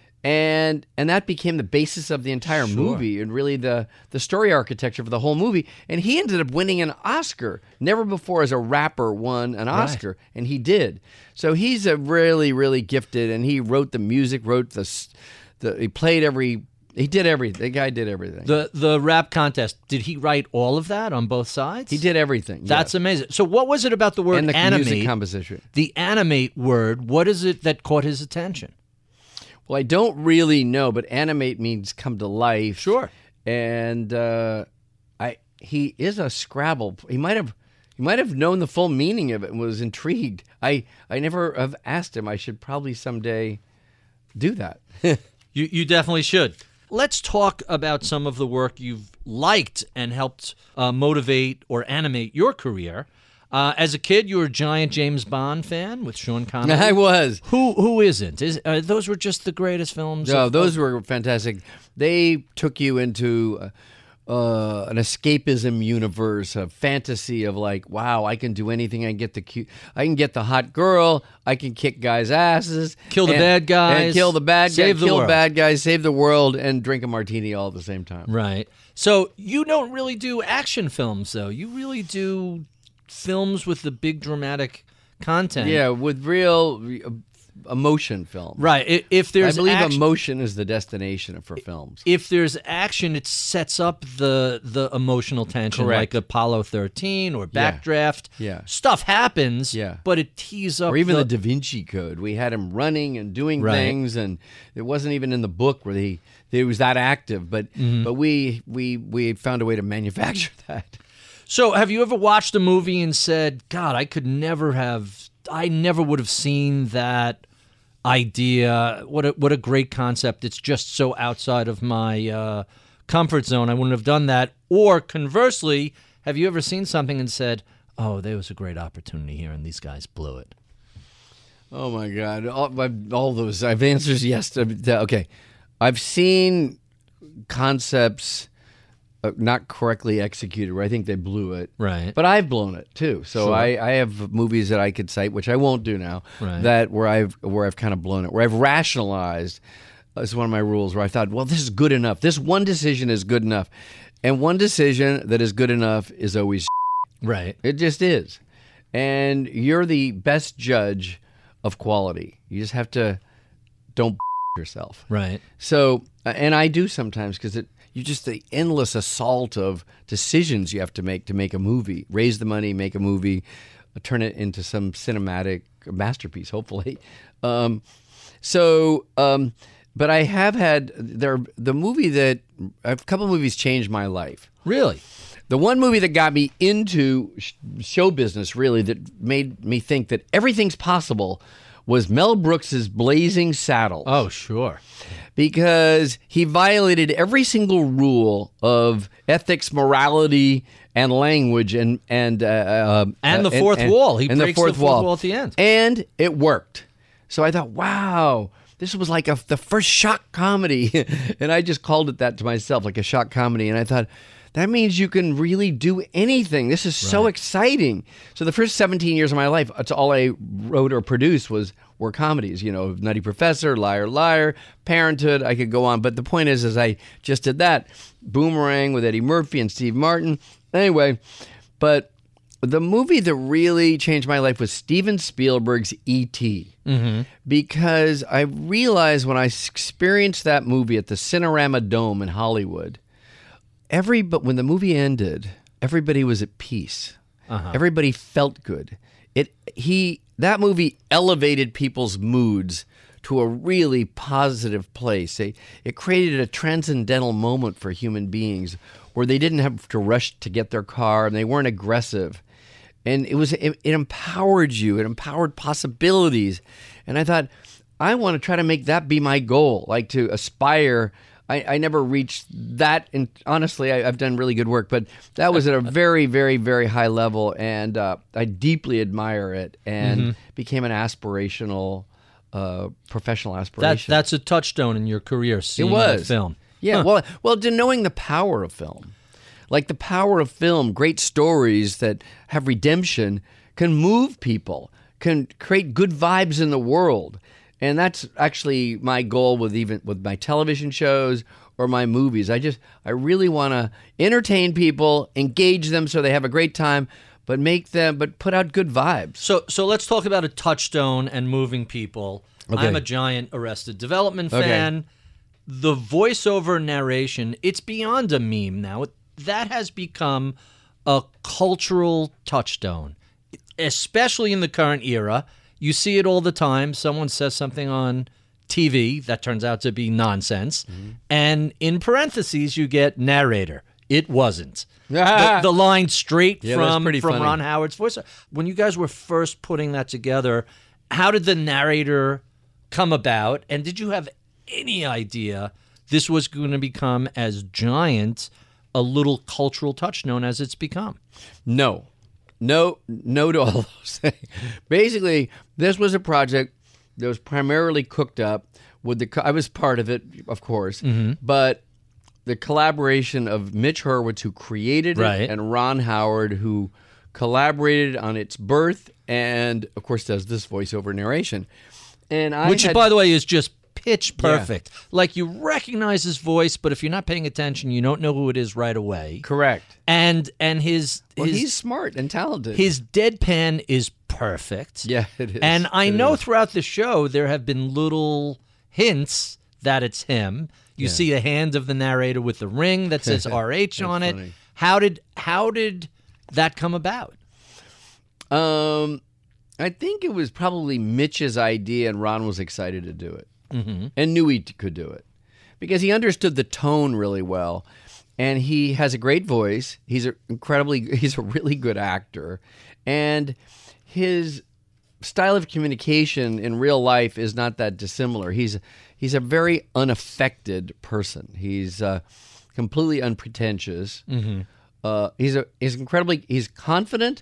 And and that became the basis of the entire Sure. movie and really the, the story architecture for the whole movie. And he ended up winning an Oscar. Never before as a rapper won an Oscar, and he did. So he's a really, really gifted, and he wrote the music, wrote the, s- the he played every, he did everything. The guy did everything. The the rap contest, did he write all of that on both sides? he did everything. That's yes. amazing. So what was it about the word And the animate? music composition. The animate word, what is it that caught his attention? Well, I don't really know, but animate means come to life. Sure. And uh, I he is a Scrabble. He might have he might have known the full meaning of it and was intrigued. I I never have asked him. I should probably someday do that. You you definitely should. Let's talk about some of the work you've liked and helped uh, motivate or animate your career. Uh, as a kid, you were a giant James Bond fan with Sean Connery. I was. Who who isn't? Is uh, those were just the greatest films? No, of- those were fantastic. They took you into uh, uh, an escapism universe, a fantasy of like, wow, I can do anything. I can get the cute, I can get the hot girl. I can kick guys' asses, Kill the and- bad guys, and kill the bad save guys, the kill world. bad guys, save the world, and drink a martini all at the same time. Right. So you don't really do action films, though. You really do films with the big dramatic content. Yeah, with real re- emotion film. Right. I- If there's I believe action, emotion is the destination for films. if there's action, it sets up the the emotional tension, Correct. like Apollo thirteen or Yeah. Backdraft. Yeah. Stuff happens. Yeah. But it tees up. Or even the, the, Da Vinci Code. We had him running and doing Right. things, and it wasn't even in the book where he, he was that active. But Mm-hmm. but we we we found a way to manufacture that. So, have you ever watched a movie and said, "God, I could never have, I never would have seen that idea. What a what a great concept! It's just so outside of my uh, comfort zone. I wouldn't have done that." Or conversely, have you ever seen something and said, "Oh, there was a great opportunity here, and these guys blew it"? Oh my God! All, I've- all those I've answers yes. To, to- okay, I've seen concepts uh, not correctly executed where I think they blew it. Right. But I've blown it too. So Sure. I, I have movies that I could cite, which I won't do now. Right. That where I've where I've kind of blown it, where I've rationalized. uh, Is one of my rules where I thought, well, this is good enough. This one decision is good enough, and one decision that is good enough is always. Right. It just is, and you're the best judge of quality. You just have to don't yourself. Right. So, uh, and I do sometimes because it you just the endless assault of decisions you have to make to make a movie, raise the money, make a movie, uh, turn it into some cinematic masterpiece, hopefully. Um, so, um, but I have had there the movie that a couple of movies changed my life. Really? The one movie that got me into sh- show business, really, that made me think that everything's possible, was Mel Brooks's Blazing Saddles. Oh, sure. Because he violated every single rule of ethics, morality, and language, and and uh, uh, And the uh, fourth wall. He and breaks the fourth wall at the end. and it worked. So I thought, wow, this was like a, the first shock comedy, and I just called it that to myself, like a shock comedy. And I thought, that means you can really do anything. This is so exciting. So the first seventeen years of my life, that's all I wrote or produced was were comedies. You know, Nutty Professor, Liar Liar, Parenthood. I could go on, but the point is, is I just did that. Boomerang with Eddie Murphy and Steve Martin. Anyway, but the movie that really changed my life was Steven Spielberg's E T Mm-hmm. Because I realized when I experienced that movie at the Cinerama Dome in Hollywood, every but when the movie ended, everybody was at peace. Uh-huh. Everybody felt good. It he that movie elevated people's moods to a really positive place. It, it created a transcendental moment for human beings where they didn't have to rush to get their car and they weren't aggressive. And it was it, it empowered you. It empowered possibilities. And I thought, I want to try to make that be my goal, like to aspire. I, I never reached that. And honestly, I, I've done really good work, but that was at a very, very, very high level. And uh, I deeply admire it and Mm-hmm. became an aspirational, uh, professional That, aspiration. that's a touchdown in your career, it seeing was that film. Yeah. Huh. Well, well, to knowing the power of film. Like the power of film, great stories that have redemption can move people, can create good vibes in the world. And that's actually my goal with even with my television shows or my movies. I just, I really want to entertain people, engage them so they have a great time, but make them, but put out good vibes. So, so let's talk about a touchstone and moving people. Okay. I'm a giant Arrested Development Okay. fan. The voiceover narration, it's beyond a meme now. That has become a cultural touchstone, especially in the current era. You see it all the time. Someone says something on T V that turns out to be nonsense. Mm-hmm. And in parentheses, you get narrator. It wasn't. the, the line straight Yeah, that's from, pretty from funny. Ron Howard's voice. When you guys were first putting that together, how did the narrator come about? And did you have any idea this was going to become as giant a little cultural touchstone as it's become? No. No, no to all those things. Basically, this was a project that was primarily cooked up with the, I was part of it, of course, Mm-hmm. but the collaboration of Mitch Hurwitz, who created it, Right. and Ron Howard, who collaborated on its birth and, of course, does this voiceover narration. And I Which, had, by the way, is just pitch perfect. Like, you recognize his voice, but if you're not paying attention, you don't know who it is right away. correct. And and his Well, his he's smart and talented. his deadpan is perfect. Yeah, it is. And I It know is. throughout the show there have been little hints that it's him. You see the hand of the narrator with the ring that says R H on it. funny. How did how did that come about? Um, I think it was probably Mitch's idea, and Ron was excited to do it, mm-hmm. and knew he t- could do it because he understood the tone really well, and he has a great voice. He's a incredibly, he's a really good actor, and his style of communication in real life is not that dissimilar. He's he's a very unaffected person. He's uh, completely unpretentious. Mm-hmm. Uh, he's a he's incredibly he's confident,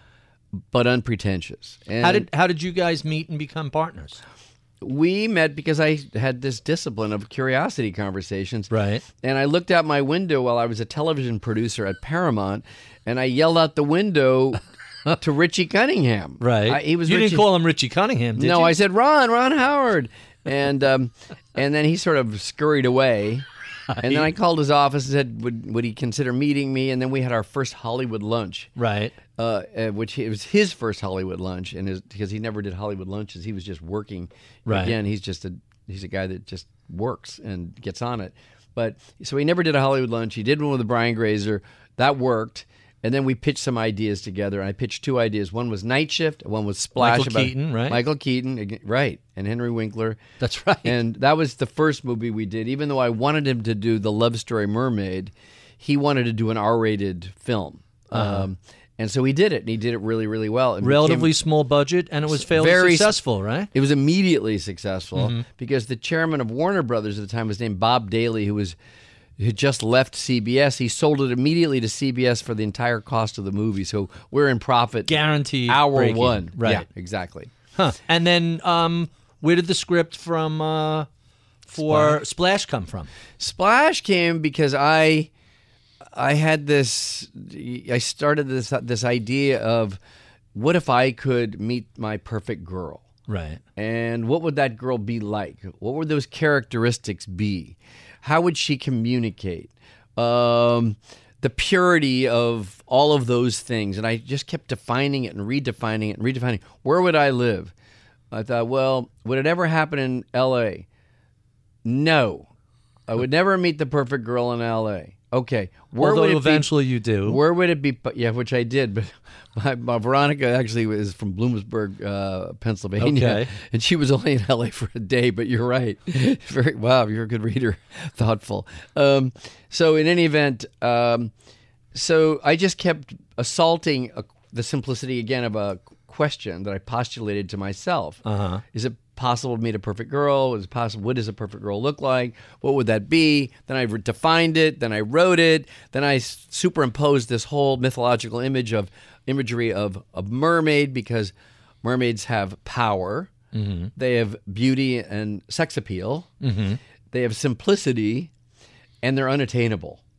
but unpretentious. And How did how did you guys meet and become partners? we met because I had this discipline of curiosity conversations. Right. And I looked out my window while I was a television producer at Paramount, and I yelled out the window to Richie Cunningham. Right. I, he was you Richie- didn't call him Richie Cunningham, did no, you? I said Ron, Ron Howard, and um, and then he sort of scurried away. And then I called his office and said, would would he consider meeting me? And then we had our first Hollywood lunch, Right. uh, uh, which it was his first Hollywood lunch, and his, because he never did Hollywood lunches, he was just working. Right. Again, he's just a he's a guy that just works and gets on it. But so he never did a Hollywood lunch. He did one with Brian Grazer. That worked. And then we pitched some ideas together. And I pitched two ideas. One was Night Shift. One was Splash. Michael about Keaton, right? Michael Keaton, ag- right. And Henry Winkler. That's right. And that was the first movie we did. Even though I wanted him to do the Love Story Mermaid, he wanted to do an R-rated film. Uh-huh. Um, and so he did it. And he did it really, really well. It Relatively became- small budget, and it was fairly very- successful, right? It was immediately successful Mm-hmm. because the chairman of Warner Brothers at the time was named Bob Daly, who was who just left C B S. He sold it immediately to C B S for the entire cost of the movie. So we're in profit. Guaranteed Hour break-even. one. Right. Yeah, exactly. Huh. And then um, where did the script from uh, for Splash come from? Splash came because I I had this I started this this idea of what if I could meet my perfect girl? Right. And what would that girl be like? What would those characteristics be? How would she communicate? Um, the purity of all of those things. And I just kept defining it and redefining it and redefining. Where would I live? I thought, well, would it ever happen in L A? No. I would never meet the perfect girl in L A. Okay. Where Although would it eventually be, you do. Where would it be? Yeah, which I did. But my, my Veronica actually is from Bloomsburg, uh, Pennsylvania, Okay. and she was only in L A for a day. But you're right. Very wow. You're a good reader. Thoughtful. Um, so in any event, um, so I just kept assaulting a, the simplicity again of a question that I postulated to myself. Uh-huh. Is it possible to meet a perfect girl? Is it possible? What does a perfect girl look like? What would that be? Then I defined it. Then I wrote it. Then I superimposed this whole mythological image of imagery of a mermaid because mermaids have power. Mm-hmm. They have beauty and sex appeal. Mm-hmm. They have simplicity, and they're unattainable.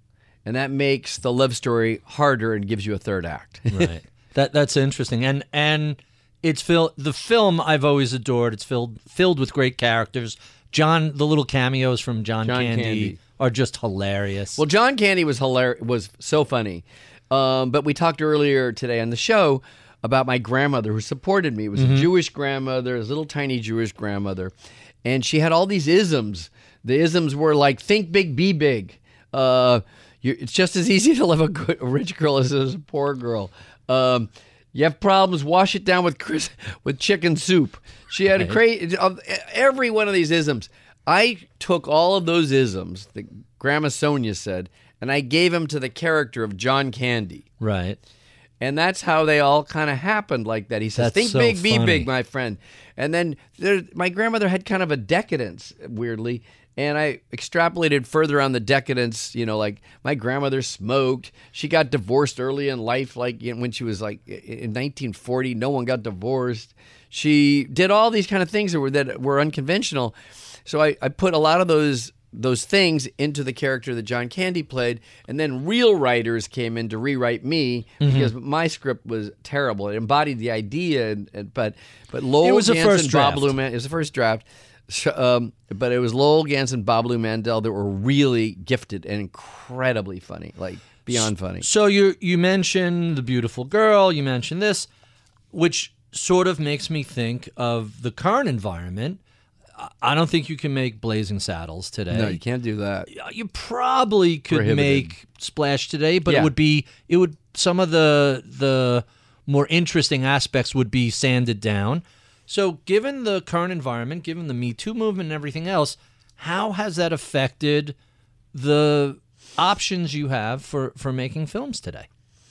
and that makes the love story harder and gives you a third act. Right. That that's interesting, and and it's fil- the film I've always adored. It's filled filled with great characters. John, the little cameos from John, John Candy, Candy. are just hilarious. Well, John Candy was hilarious, was so funny. Um, but we talked earlier today on the show about my grandmother who supported me. It was Mm-hmm. a Jewish grandmother, a little tiny Jewish grandmother, and she had all these isms. The isms were like, think big, be big. Uh, you, it's just as easy to love a, good, a rich girl as a poor girl. Um, you have problems, wash it down with Chris, with chicken soup. She had a crazy, every one of these isms. I took all of those isms that Grandma Sonia said, and I gave them to the character of John Candy. Right. And that's how they all kind of happened like that. He says, That's think so big, be funny. big, my friend. And then there, my grandmother had kind of a decadence, weirdly. And I extrapolated further on the decadence, you know, like my grandmother smoked. She got divorced early in life, like you know, when she was like in nineteen forty, no one got divorced. She did all these kind of things that were, that were unconventional. So I, I put a lot of those those things into the character that John Candy played, and then real writers came in to rewrite me because my script was terrible. It embodied the idea, and, and, but but Lowell It was the Ganson, first draft. Bob Lou Man- it was the first draft. So, um, but it was Lowell Ganson, Bob Lou Mandel that were really gifted and incredibly funny, like beyond funny. So you you mentioned the beautiful girl. You mentioned this, which sort of makes me think of the current environment. I- I don't think you can make Blazing Saddles today. No, you can't do that. You probably could Prohibited. make Splash today, but Yeah. it would be it would some of the the more interesting aspects would be sanded down. So, given the current environment, given the Me Too movement and everything else, how has that affected the options you have for, for making films today?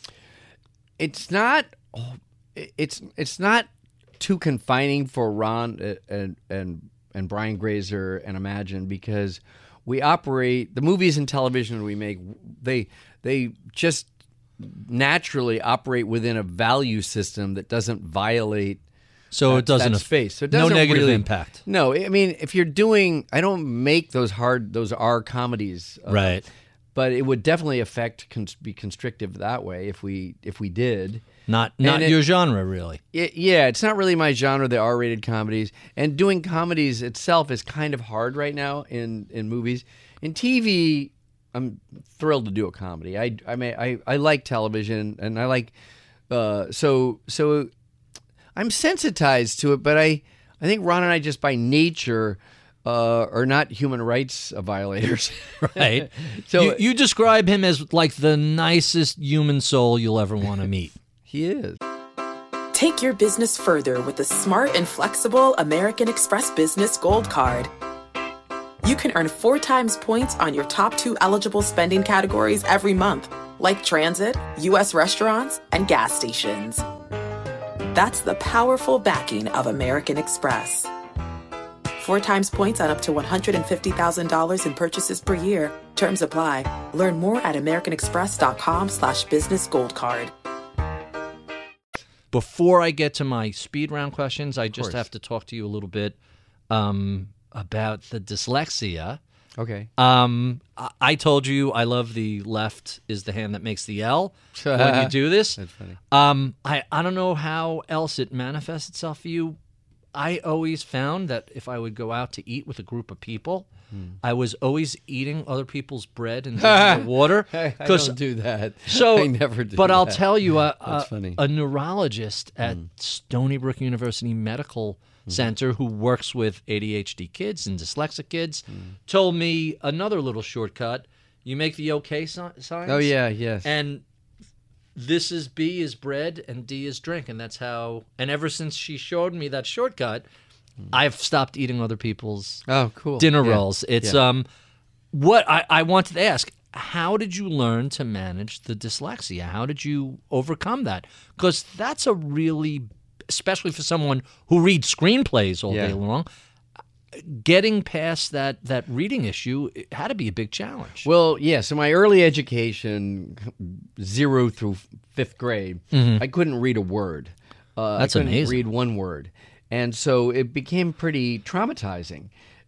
It's not. It's it's not too confining for Ron and and and Brian Grazer and Imagine because we operate the movies and television we make. They they just naturally operate within a value system that doesn't violate. So that, it doesn't that aff- space. So it no doesn't negative really, impact. No, I mean if you're doing, I don't make those hard, those R comedies, uh, Right. But it would definitely affect, cons- be constrictive that way if we if we did. Not not it- your genre, really. It, yeah, it's not really my genre, the R-rated comedies. And doing comedies itself is kind of hard right now in, in movies. In T V, I'm thrilled to do a comedy. I I mean I, I like television and I like uh, so so I'm sensitized to it, but I I think Ron and I just by nature uh, are not human rights violators. Right. So you, you describe him as like the nicest human soul you'll ever want to meet. he is. Take your business further with the smart and flexible American Express Business Gold Card. You can earn four times points on your top two eligible spending categories every month, like transit, U S restaurants, and gas stations. That's the powerful backing of American Express. Four times points on up to one hundred fifty thousand dollars in purchases per year. Terms apply. Learn more at americanexpress.com slash business gold card. Before I get to my speed round questions, I just course. have to talk to you a little bit um, about the dyslexia. Okay. Um, I, I told you I love the left is the hand that makes the L when you do this. That's funny. Um, I, I don't know how else it manifests itself for you. I always found that if I would go out to eat with a group of people, I was always eating other people's bread and drinking the water. I, I 'cause- don't do that. so, I never do but I'll that. tell you, a, That's a, funny. a neurologist at Stony Brook University Medical Center who works with A D H D kids and dyslexic kids told me another little shortcut. You make the okay si- signs. Oh yeah, yes. And this is B is bread and D is drink. And that's how, and ever since she showed me that shortcut, I've stopped eating other people's oh, cool. dinner Yeah. rolls. It's Yeah. um, what I, I wanted to ask: how did you learn to manage the dyslexia? How did you overcome that? Because that's a really, especially for someone who reads screenplays all Yeah. day long, getting past that that reading issue it had to be a big challenge. Well, yeah. So my early education, zero through fifth grade, I couldn't read a word. Uh, That's I couldn't amazing. read one word, and so it became pretty traumatizing.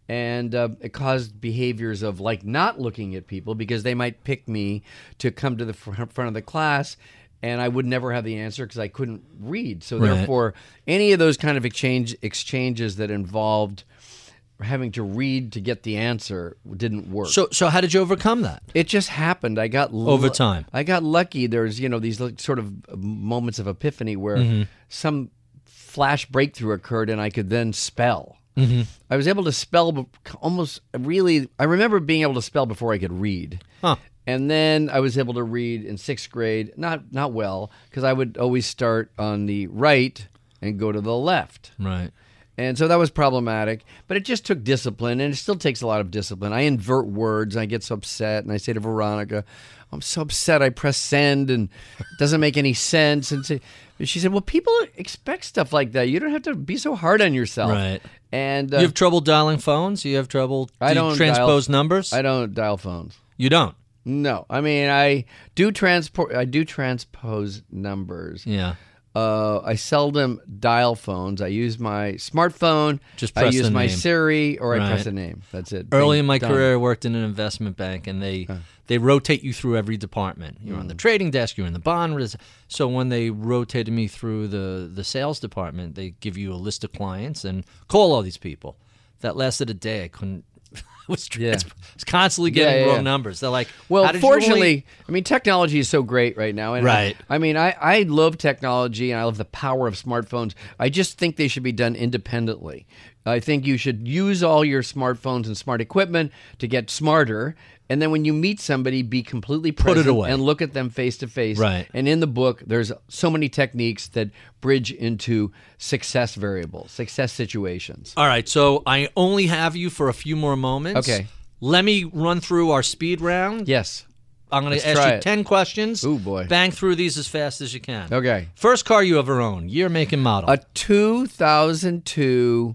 And uh, it caused behaviors of like not looking at people because they might pick me to come to the fr- front of the class, and I would never have the answer because I couldn't read. So Right. therefore, any of those kind of exchange exchanges that involved having to read to get the answer didn't work. So, so how did you overcome that? It just happened. I got lu- Over time. I got lucky. There's you know these like, sort of moments of epiphany where Mm-hmm. some flash breakthrough occurred, and I could then spell. Mm-hmm. I was able to spell be- almost really. I remember being able to spell before I could read. Huh. And then I was able to read in sixth grade, not not well, because I would always start on the right and go to the left. Right. And so that was problematic, but it just took discipline, and it still takes a lot of discipline. I invert words, and I get so upset, and I say to Veronica, I'm so upset, I press send, and it doesn't make any sense. And say, she said, well, people expect stuff like that. You don't have to be so hard on yourself. Right. And uh, You have trouble dialing phones? You have trouble do I you don't transpose dial- numbers? I don't dial phones. You don't? No. I mean, I do transport. I do transpose numbers. Yeah. Uh, I seldom dial phones. I use my smartphone. Just I press use the my name. Siri, or I Right. press a name. That's it. Early Bing, in my done. career, I worked in an investment bank, and they they rotate you through every department. You're Mm. on the trading desk, you're in the bond. res- So when they rotated me through the, the sales department, they give you a list of clients and call all these people. That lasted a day. I couldn't. I was, trans- Yeah. I was constantly getting Yeah, yeah, wrong yeah. numbers. They're like, Well, how did you only-" fortunately, I mean, technology is so great right now. And Right. I, I mean, I, I love technology, and I love the power of smartphones. I just think they should be done independently. I think you should use all your smartphones and smart equipment to get smarter. And then when you meet somebody, be completely present it away. and look at them face to face. Right. And in the book, there's so many techniques that bridge into success variables, success situations. All right, so I only have you for a few more moments. Okay. Let me run through our speed round. Yes. I'm going Let's to ask try you it. ten questions. Ooh, boy. Bang through these as fast as you can. Okay. First car you ever owned, year, make, and model. A two thousand two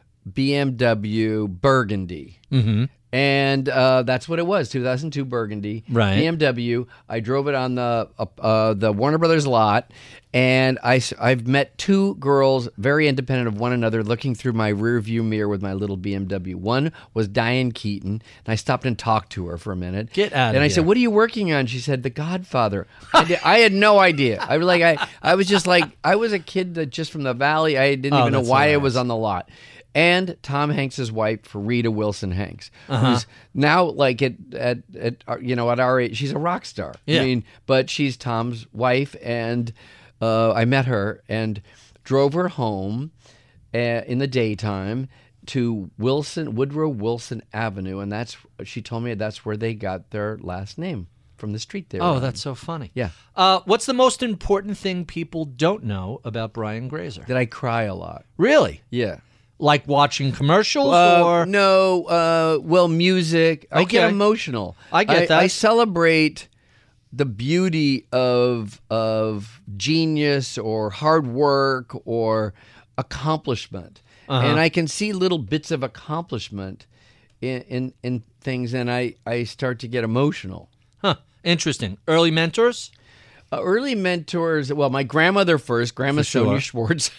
B M W Burgundy. mm-hmm. And uh, that's what it was, two thousand two Burgundy. Right. B M W. I drove it on the uh, uh, the Warner Brothers lot, and I, I've met two girls very independent of one another looking through my rear view mirror with my little B M W. One was Diane Keaton, and I stopped and talked to her for a minute. Get out of And I here. said, what are you working on? She said, The Godfather. I, did, I had no idea. I was like, I, I was just like, I was a kid that just from the valley. I didn't Oh, even know that's why I hilarious. was on the lot. And Tom Hanks' wife, Rita Wilson Hanks, who's now like at, at at uh, you know at our age, she's a rock star. Yeah. I mean, but she's Tom's wife, and uh, I met her and drove her home uh, in the daytime to Wilson Woodrow Wilson Avenue, and that's she told me that's where they got their last name from the street there. Oh, that's so funny. Yeah. Uh, what's the most important thing people don't know about Brian Grazer? Did I cry a lot? Really? Yeah. Like watching commercials Uh, or no, uh, well, music. I get Okay. emotional. I get that. I celebrate the beauty of of genius or hard work or accomplishment, Uh-huh. and I can see little bits of accomplishment in in, in things, and I, I start to get emotional. Huh. Interesting. Early mentors? Uh, early mentors, well, my grandmother first, Grandma For sure. Sonia Schwartz.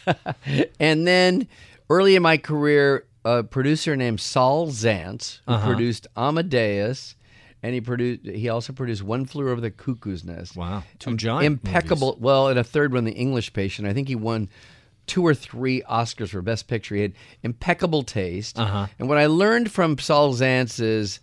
And then early in my career, a producer named Saul Zantz, who Uh-huh. produced Amadeus, and he produced. He also produced One Flew Over the Cuckoo's Nest. Wow. Two giant Impeccable. Well, and a third one, The English Patient. I think he won two or three Oscars for Best Picture. He had impeccable taste. Uh-huh. And what I learned from Saul Zantz is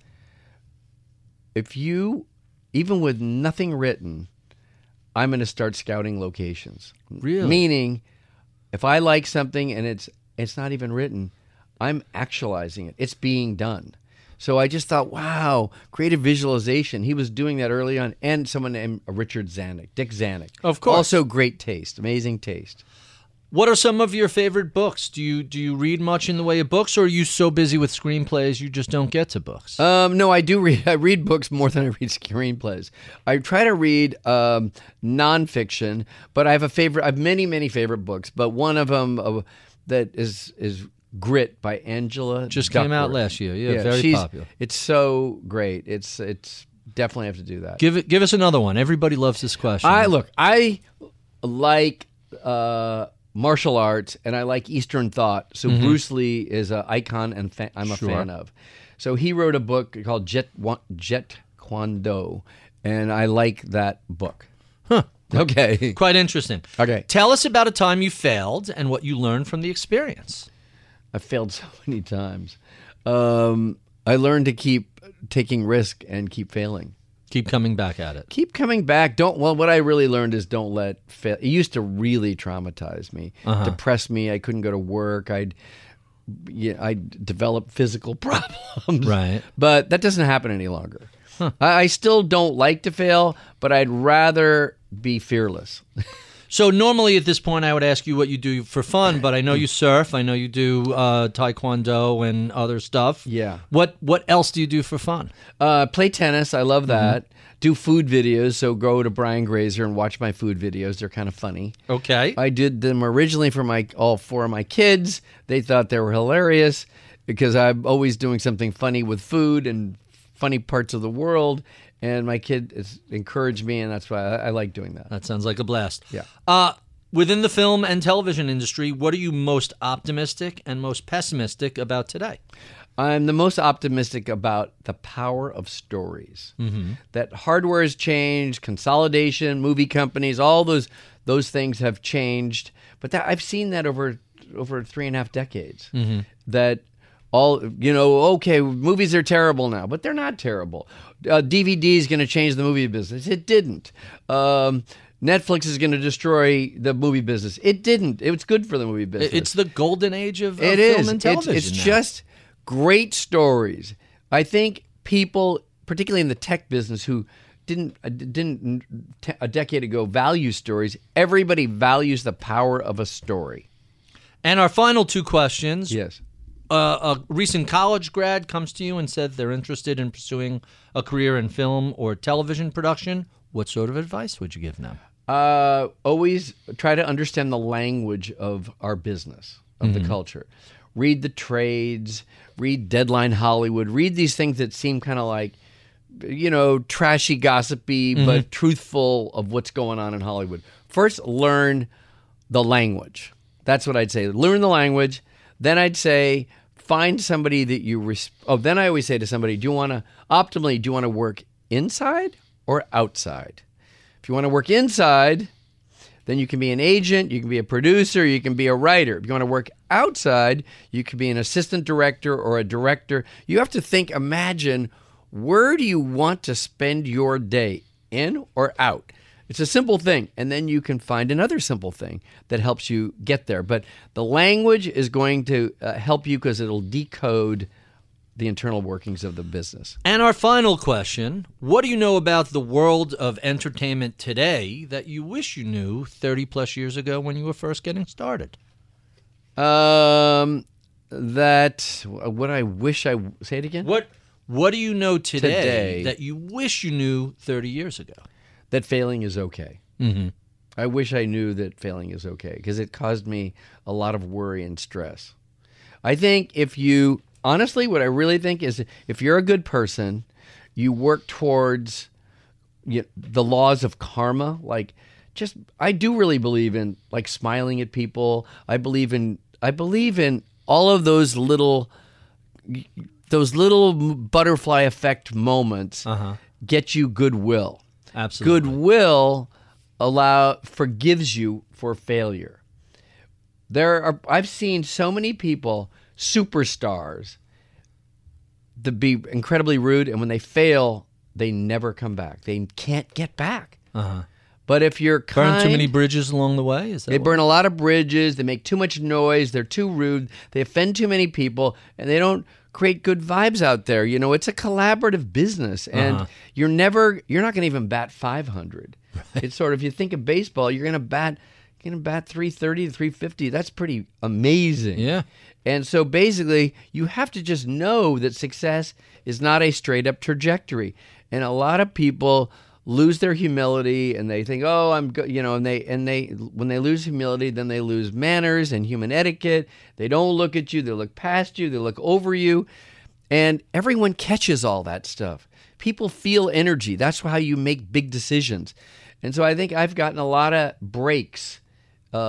if you, even with nothing written, I'm going to start scouting locations. Really? Meaning, if I like something and it's it's not even written, I'm actualizing it. It's being done. So I just thought, wow, creative visualization. He was doing that early on. And someone named Richard Zanuck, Dick Zanuck. Of course. Also great taste, amazing taste. What are some of your favorite books? Do you do you read much in the way of books, or are you so busy with screenplays you just don't get to books? Um, no, I do read. I read books more than I read screenplays. I try to read um, nonfiction, but I have a favorite. I have many, many favorite books, but one of them uh, that is is Grit by Angela. Just came out Duckworth. last year. Yeah, very she's, popular. It's so great. It's it's definitely have to do that. Give it. Give us another one. Everybody loves this question. I look. I like uh, martial arts, and I like Eastern thought. So mm-hmm. Bruce Lee is an icon, and fa- I'm a Sure. fan of. So he wrote a book called Jet Jet Kune Do, and I like that book. Huh. Okay. Quite interesting. Okay. Tell us about a time you failed and what you learned from the experience. I failed so many times. Um, I learned to keep taking risk and keep failing. Keep coming back at it. Keep coming back. Don't. Well, what I really learned is don't let fail. It used to really traumatize me, Uh-huh. depress me. I couldn't go to work. I'd, yeah, I'd develop physical problems. Right. But that doesn't happen any longer. Huh. I, I still don't like to fail, but I'd rather be fearless. So normally at this point I would ask you what you do for fun, but I know you surf, I know you do uh, taekwondo and other stuff. Yeah. What What else do you do for fun? Uh, play tennis. I love that. Mm-hmm. Do food videos. So go to Brian Grazer and watch my food videos. They're kind of funny. Okay. I did them originally for my all four of my kids. They thought they were hilarious because I'm always doing something funny with food and funny parts of the world. And my kid has encouraged me, and that's why I, I like doing that. That sounds like a blast. Yeah. Uh, within the film and television industry, what are you most optimistic and most pessimistic about today? I'm the most optimistic about the power of stories. Mm-hmm. That hardware has changed, consolidation, movie companies, all those those things have changed. But that, I've seen that over over three and a half decades. Mm-hmm. That all you know, okay, movies are terrible now, but they're not terrible. Uh, D V D is going to change the movie business. It didn't. Um, Netflix is going to destroy the movie business. It didn't. It was good for the movie business. It's the golden age of, of it film is. and television. It's, it's now. just great stories. I think people, particularly in the tech business, who didn't uh, didn't t- a decade ago value stories. Everybody values the power of a story. And our final two questions. Yes. Uh, a recent college grad comes to you and said they're interested in pursuing a career in film or television production. What sort of advice would you give them? Uh, always try to understand the language of our business, of mm-hmm. the culture. Read the trades, read Deadline Hollywood, read these things that seem kind of like, you know, trashy, gossipy, mm-hmm. but truthful of what's going on in Hollywood. First, learn the language. That's what I'd say. Learn the language. Then I'd say find somebody that you res- oh then I always say to somebody, do you want to optimally do you want to work inside or outside? If you want to work inside, then you can be an agent, you can be a producer, you can be a writer. If you want to work outside, you can be an assistant director or a director. You have to think, imagine, where do you want to spend your day, in or out? It's a simple thing, and then you can find another simple thing that helps you get there. But the language is going to uh, help you because it'll decode the internal workings of the business. And our final question, what do you know about the world of entertainment today that you wish you knew thirty plus years ago when you were first getting started? Um, that, what I wish I, say it again? What What do you know today, Today. that you wish you knew thirty years ago? That failing is okay. Mm-hmm. I wish I knew that failing is okay because it caused me a lot of worry and stress. I think if you, honestly, what I really think is if you're a good person, you work towards you know, the laws of karma. Like, just, I do really believe in like smiling at people. I believe in, I believe in all of those little, those little butterfly effect moments Uh-huh. get you goodwill. Absolutely. Goodwill allow forgives you for failure. There are I've seen so many people, superstars, to be incredibly rude, and when they fail, they never come back. They can't get back. Uh-huh. But if you're kind, Burn too many bridges along the way? Is that they what- burn a lot of bridges. They make too much noise. They're too rude. They offend too many people, and they don't create good vibes out there. You know, it's a collaborative business, and Uh-huh. you're never, you're not going to even bat five hundred. Right. It's sort of, if you think of baseball, you're going to bat, you're going to bat three thirty to three fifty. That's pretty amazing. Yeah. And so basically, you have to just know that success is not a straight up trajectory. And a lot of people lose their humility, and they think, "Oh, I'm good," you know, and they and they when they lose humility, then they lose manners and human etiquette. They don't look at you; they look past you, they look over you, and everyone catches all that stuff. People feel energy. That's how you make big decisions. And so I think I've gotten a lot of breaks uh,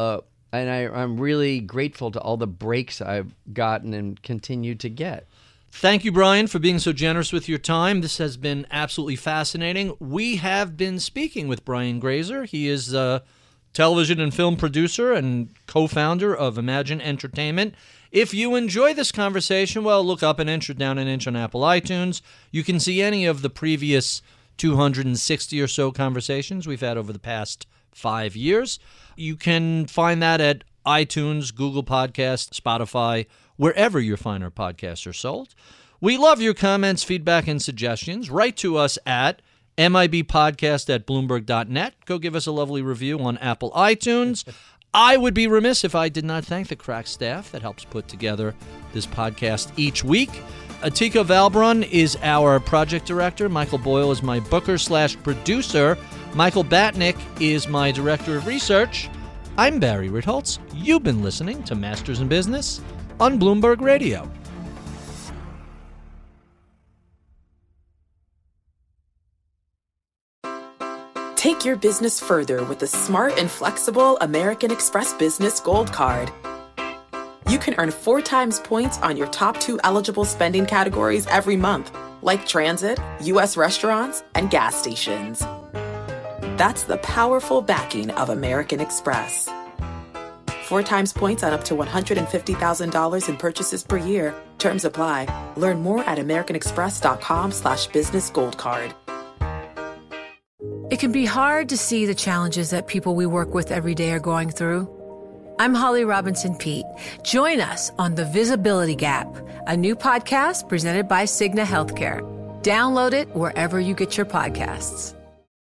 And I, I'm really grateful to all the breaks I've gotten and continue to get. Thank you, Brian, for being so generous with your time. This has been absolutely fascinating. We have been speaking with Brian Grazer. He is a television and film producer and co-founder of Imagine Entertainment. If you enjoy this conversation, well, look up an inch or down an inch on Apple iTunes. You can see any of the previous two hundred sixty or so conversations we've had over the past five years. You can find that at iTunes, Google Podcasts, Spotify, wherever your finer podcasts are sold. We love your comments, feedback, and suggestions. Write to us at mibpodcast at bloomberg dot net. Go give us a lovely review on Apple iTunes. I would be remiss if I did not thank the crack staff that helps put together this podcast each week. Atika Valbrun is our project director. Michael Boyle is my booker slash producer. Michael Batnick is my director of research. I'm Barry Ritholtz. You've been listening to Masters in Business on Bloomberg Radio. Take your business further with the smart and flexible American Express Business Gold Card. You can earn four times points on your top two eligible spending categories every month, like transit, U S restaurants, and gas stations. That's the powerful backing of American Express. Four times points on up to one hundred fifty thousand dollars in purchases per year. Terms apply. Learn more at americanexpress.com slash business gold card. It can be hard to see the challenges that people we work with every day are going through. I'm Holly Robinson Peete. Join us on The Visibility Gap, a new podcast presented by Cigna Healthcare. Download it wherever you get your podcasts.